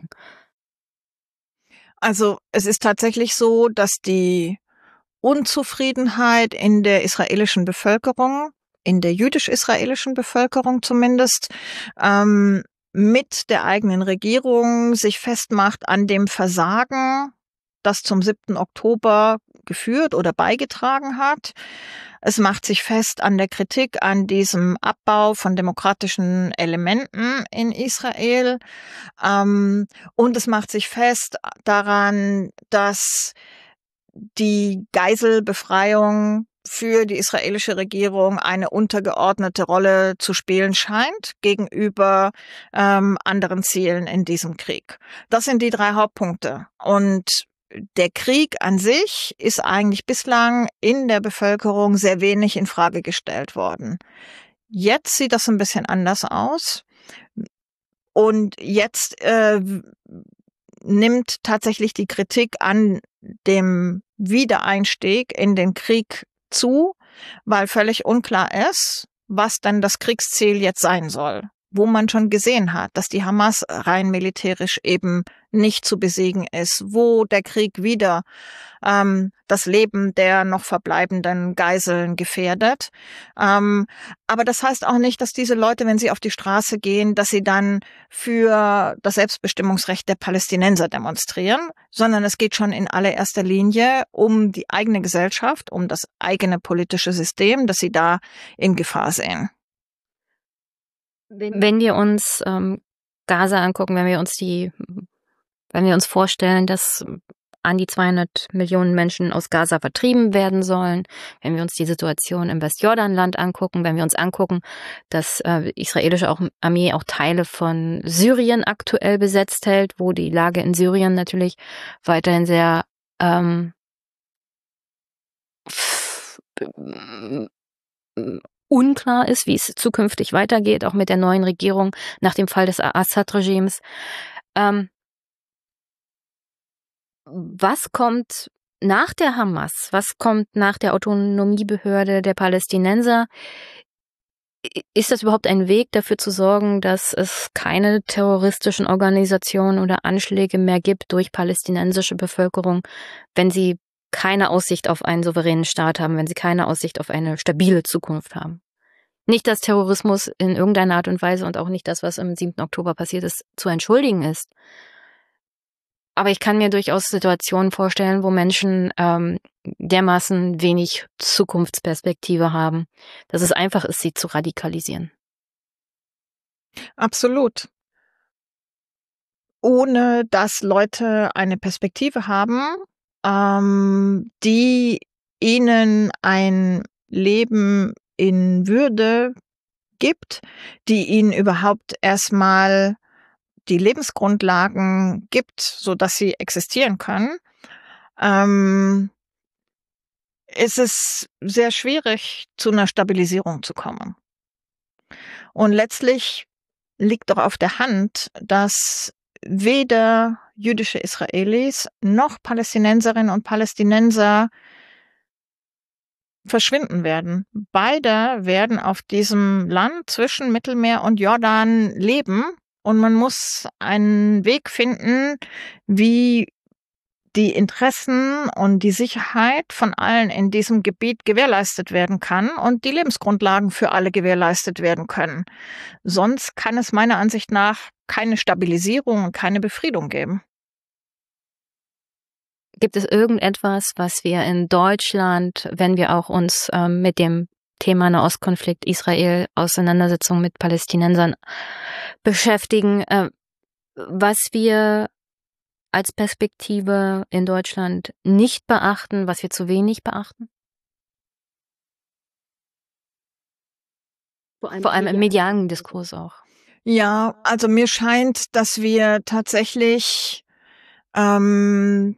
Also es ist tatsächlich so, dass die Unzufriedenheit in der israelischen Bevölkerung, in der jüdisch-israelischen Bevölkerung zumindest, ähm, mit der eigenen Regierung sich festmacht an dem Versagen, das zum siebten Oktober geführt oder beigetragen hat. Es macht sich fest an der Kritik an diesem Abbau von demokratischen Elementen in Israel. Ähm, und es macht sich fest daran, dass die Geiselbefreiung für die israelische Regierung eine untergeordnete Rolle zu spielen scheint gegenüber ähm, anderen Zielen in diesem Krieg. Das sind die drei Hauptpunkte. Und der Krieg an sich ist eigentlich bislang in der Bevölkerung sehr wenig in Frage gestellt worden. Jetzt sieht das ein bisschen anders aus. Und jetzt äh, nimmt tatsächlich die Kritik an dem Wiedereinstieg in den Krieg zu, weil völlig unklar ist, was denn das Kriegsziel jetzt sein soll. wo man schon gesehen hat, dass die Hamas rein militärisch eben nicht zu besiegen ist, wo der Krieg wieder ähm, das Leben der noch verbleibenden Geiseln gefährdet. Ähm, aber das heißt auch nicht, dass diese Leute, wenn sie auf die Straße gehen, dass sie dann für das Selbstbestimmungsrecht der Palästinenser demonstrieren, sondern es geht schon in allererster Linie um die eigene Gesellschaft, um das eigene politische System, das sie da in Gefahr sehen.
Wenn wir uns ähm, Gaza angucken, wenn wir uns die, wenn wir uns vorstellen, dass an die zweihundert Millionen Menschen aus Gaza vertrieben werden sollen, wenn wir uns die Situation im Westjordanland angucken, wenn wir uns angucken, dass äh, israelische auch, Armee auch Teile von Syrien aktuell besetzt hält, wo die Lage in Syrien natürlich weiterhin sehr ähm, unklar ist, wie es zukünftig weitergeht, auch mit der neuen Regierung nach dem Fall des Assad-Regimes. Ähm, was kommt nach der Hamas? Was kommt nach der Autonomiebehörde der Palästinenser? Ist das überhaupt ein Weg, dafür zu sorgen, dass es keine terroristischen Organisationen oder Anschläge mehr gibt durch palästinensische Bevölkerung, wenn sie keine Aussicht auf einen souveränen Staat haben, wenn sie keine Aussicht auf eine stabile Zukunft haben? Nicht, dass Terrorismus in irgendeiner Art und Weise und auch nicht das, was am siebten Oktober passiert ist, zu entschuldigen ist. Aber ich kann mir durchaus Situationen vorstellen, wo Menschen ähm, dermaßen wenig Zukunftsperspektive haben, dass es einfach ist, sie zu radikalisieren.
Absolut. Ohne dass Leute eine Perspektive haben, ähm, die ihnen ein Leben in Würde gibt, die ihnen überhaupt erstmal die Lebensgrundlagen gibt, so dass sie existieren können, ähm, ist es sehr schwierig, zu einer Stabilisierung zu kommen. Und letztlich liegt doch auf der Hand, dass weder jüdische Israelis noch Palästinenserinnen und Palästinenser verschwinden werden. Beide werden auf diesem Land zwischen Mittelmeer und Jordan leben. Und man muss einen Weg finden, wie die Interessen und die Sicherheit von allen in diesem Gebiet gewährleistet werden kann und die Lebensgrundlagen für alle gewährleistet werden können. Sonst kann es meiner Ansicht nach keine Stabilisierung und keine Befriedung geben.
Gibt es irgendetwas, was wir in Deutschland, wenn wir auch uns ähm, mit dem Thema Nahostkonflikt, Israel, Auseinandersetzung mit Palästinensern beschäftigen, äh, was wir als Perspektive in Deutschland nicht beachten, was wir zu wenig beachten? Vor allem, Vor allem im medialen Diskurs auch.
Ja, also mir scheint, dass wir tatsächlich ähm,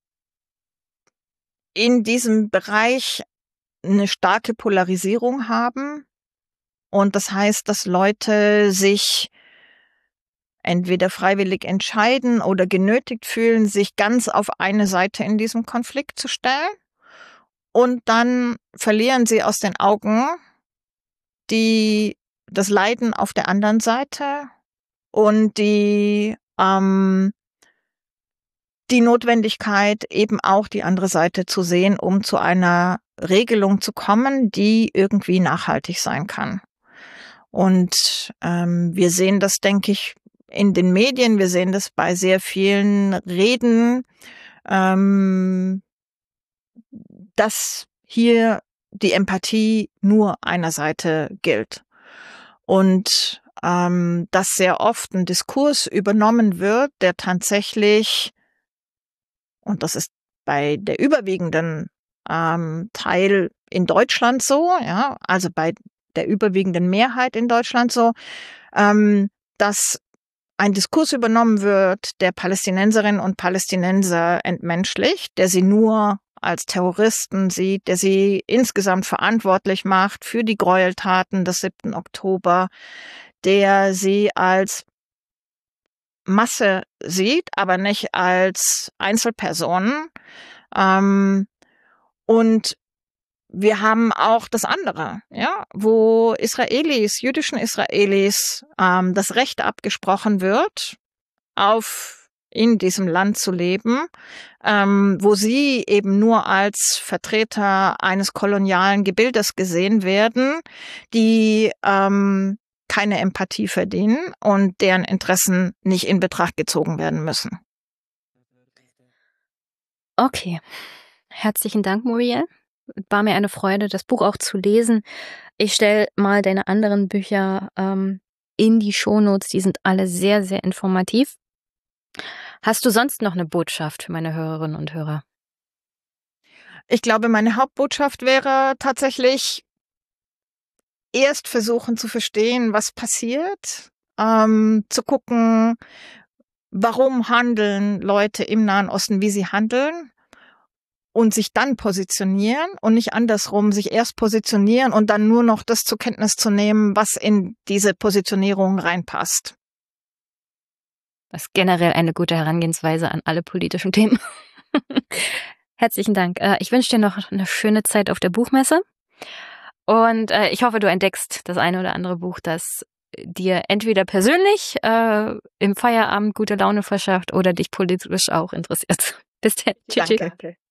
in diesem Bereich eine starke Polarisierung haben. Und das heißt, dass Leute sich entweder freiwillig entscheiden oder genötigt fühlen, sich ganz auf eine Seite in diesem Konflikt zu stellen. Und dann verlieren sie aus den Augen die, das Leiden auf der anderen Seite und die, ähm, die Notwendigkeit, eben auch die andere Seite zu sehen, um zu einer Regelung zu kommen, die irgendwie nachhaltig sein kann. Und ähm, wir sehen das, denke ich, in den Medien, wir sehen das bei sehr vielen Reden, ähm, dass hier die Empathie nur einer Seite gilt. Und ähm, dass sehr oft ein Diskurs übernommen wird, der tatsächlich, und das ist bei der überwiegenden ähm, Teil in Deutschland so, ja, also bei der überwiegenden Mehrheit in Deutschland so, ähm, dass ein Diskurs übernommen wird, der Palästinenserinnen und Palästinenser entmenschlicht, der sie nur als Terroristen sieht, der sie insgesamt verantwortlich macht für die Gräueltaten des siebten Oktober, der sie als Masse sieht, aber nicht als Einzelpersonen. Ähm, und wir haben auch das andere, ja, wo Israelis, jüdischen Israelis, ähm, das Recht abgesprochen wird, auf in diesem Land zu leben, ähm, wo sie eben nur als Vertreter eines kolonialen Gebildes gesehen werden, die ähm, keine Empathie verdienen und deren Interessen nicht in Betracht gezogen werden müssen.
Okay. Herzlichen Dank, Muriel. War mir eine Freude, das Buch auch zu lesen. Ich stelle mal deine anderen Bücher ähm, in die Shownotes. Die sind alle sehr, sehr informativ. Hast du sonst noch eine Botschaft für meine Hörerinnen und Hörer?
Ich glaube, meine Hauptbotschaft wäre tatsächlich, erst versuchen zu verstehen, was passiert, ähm, zu gucken, warum handeln Leute im Nahen Osten, wie sie handeln, und sich dann positionieren und nicht andersrum, sich erst positionieren und dann nur noch das zur Kenntnis zu nehmen, was in diese Positionierung reinpasst.
Das ist generell eine gute Herangehensweise an alle politischen Themen. Herzlichen Dank. Ich wünsche dir noch eine schöne Zeit auf der Buchmesse. Und äh, ich hoffe, du entdeckst das eine oder andere Buch, das dir entweder persönlich äh, im Feierabend gute Laune verschafft oder dich politisch auch interessiert. Bis dann. Tschüss.
Danke.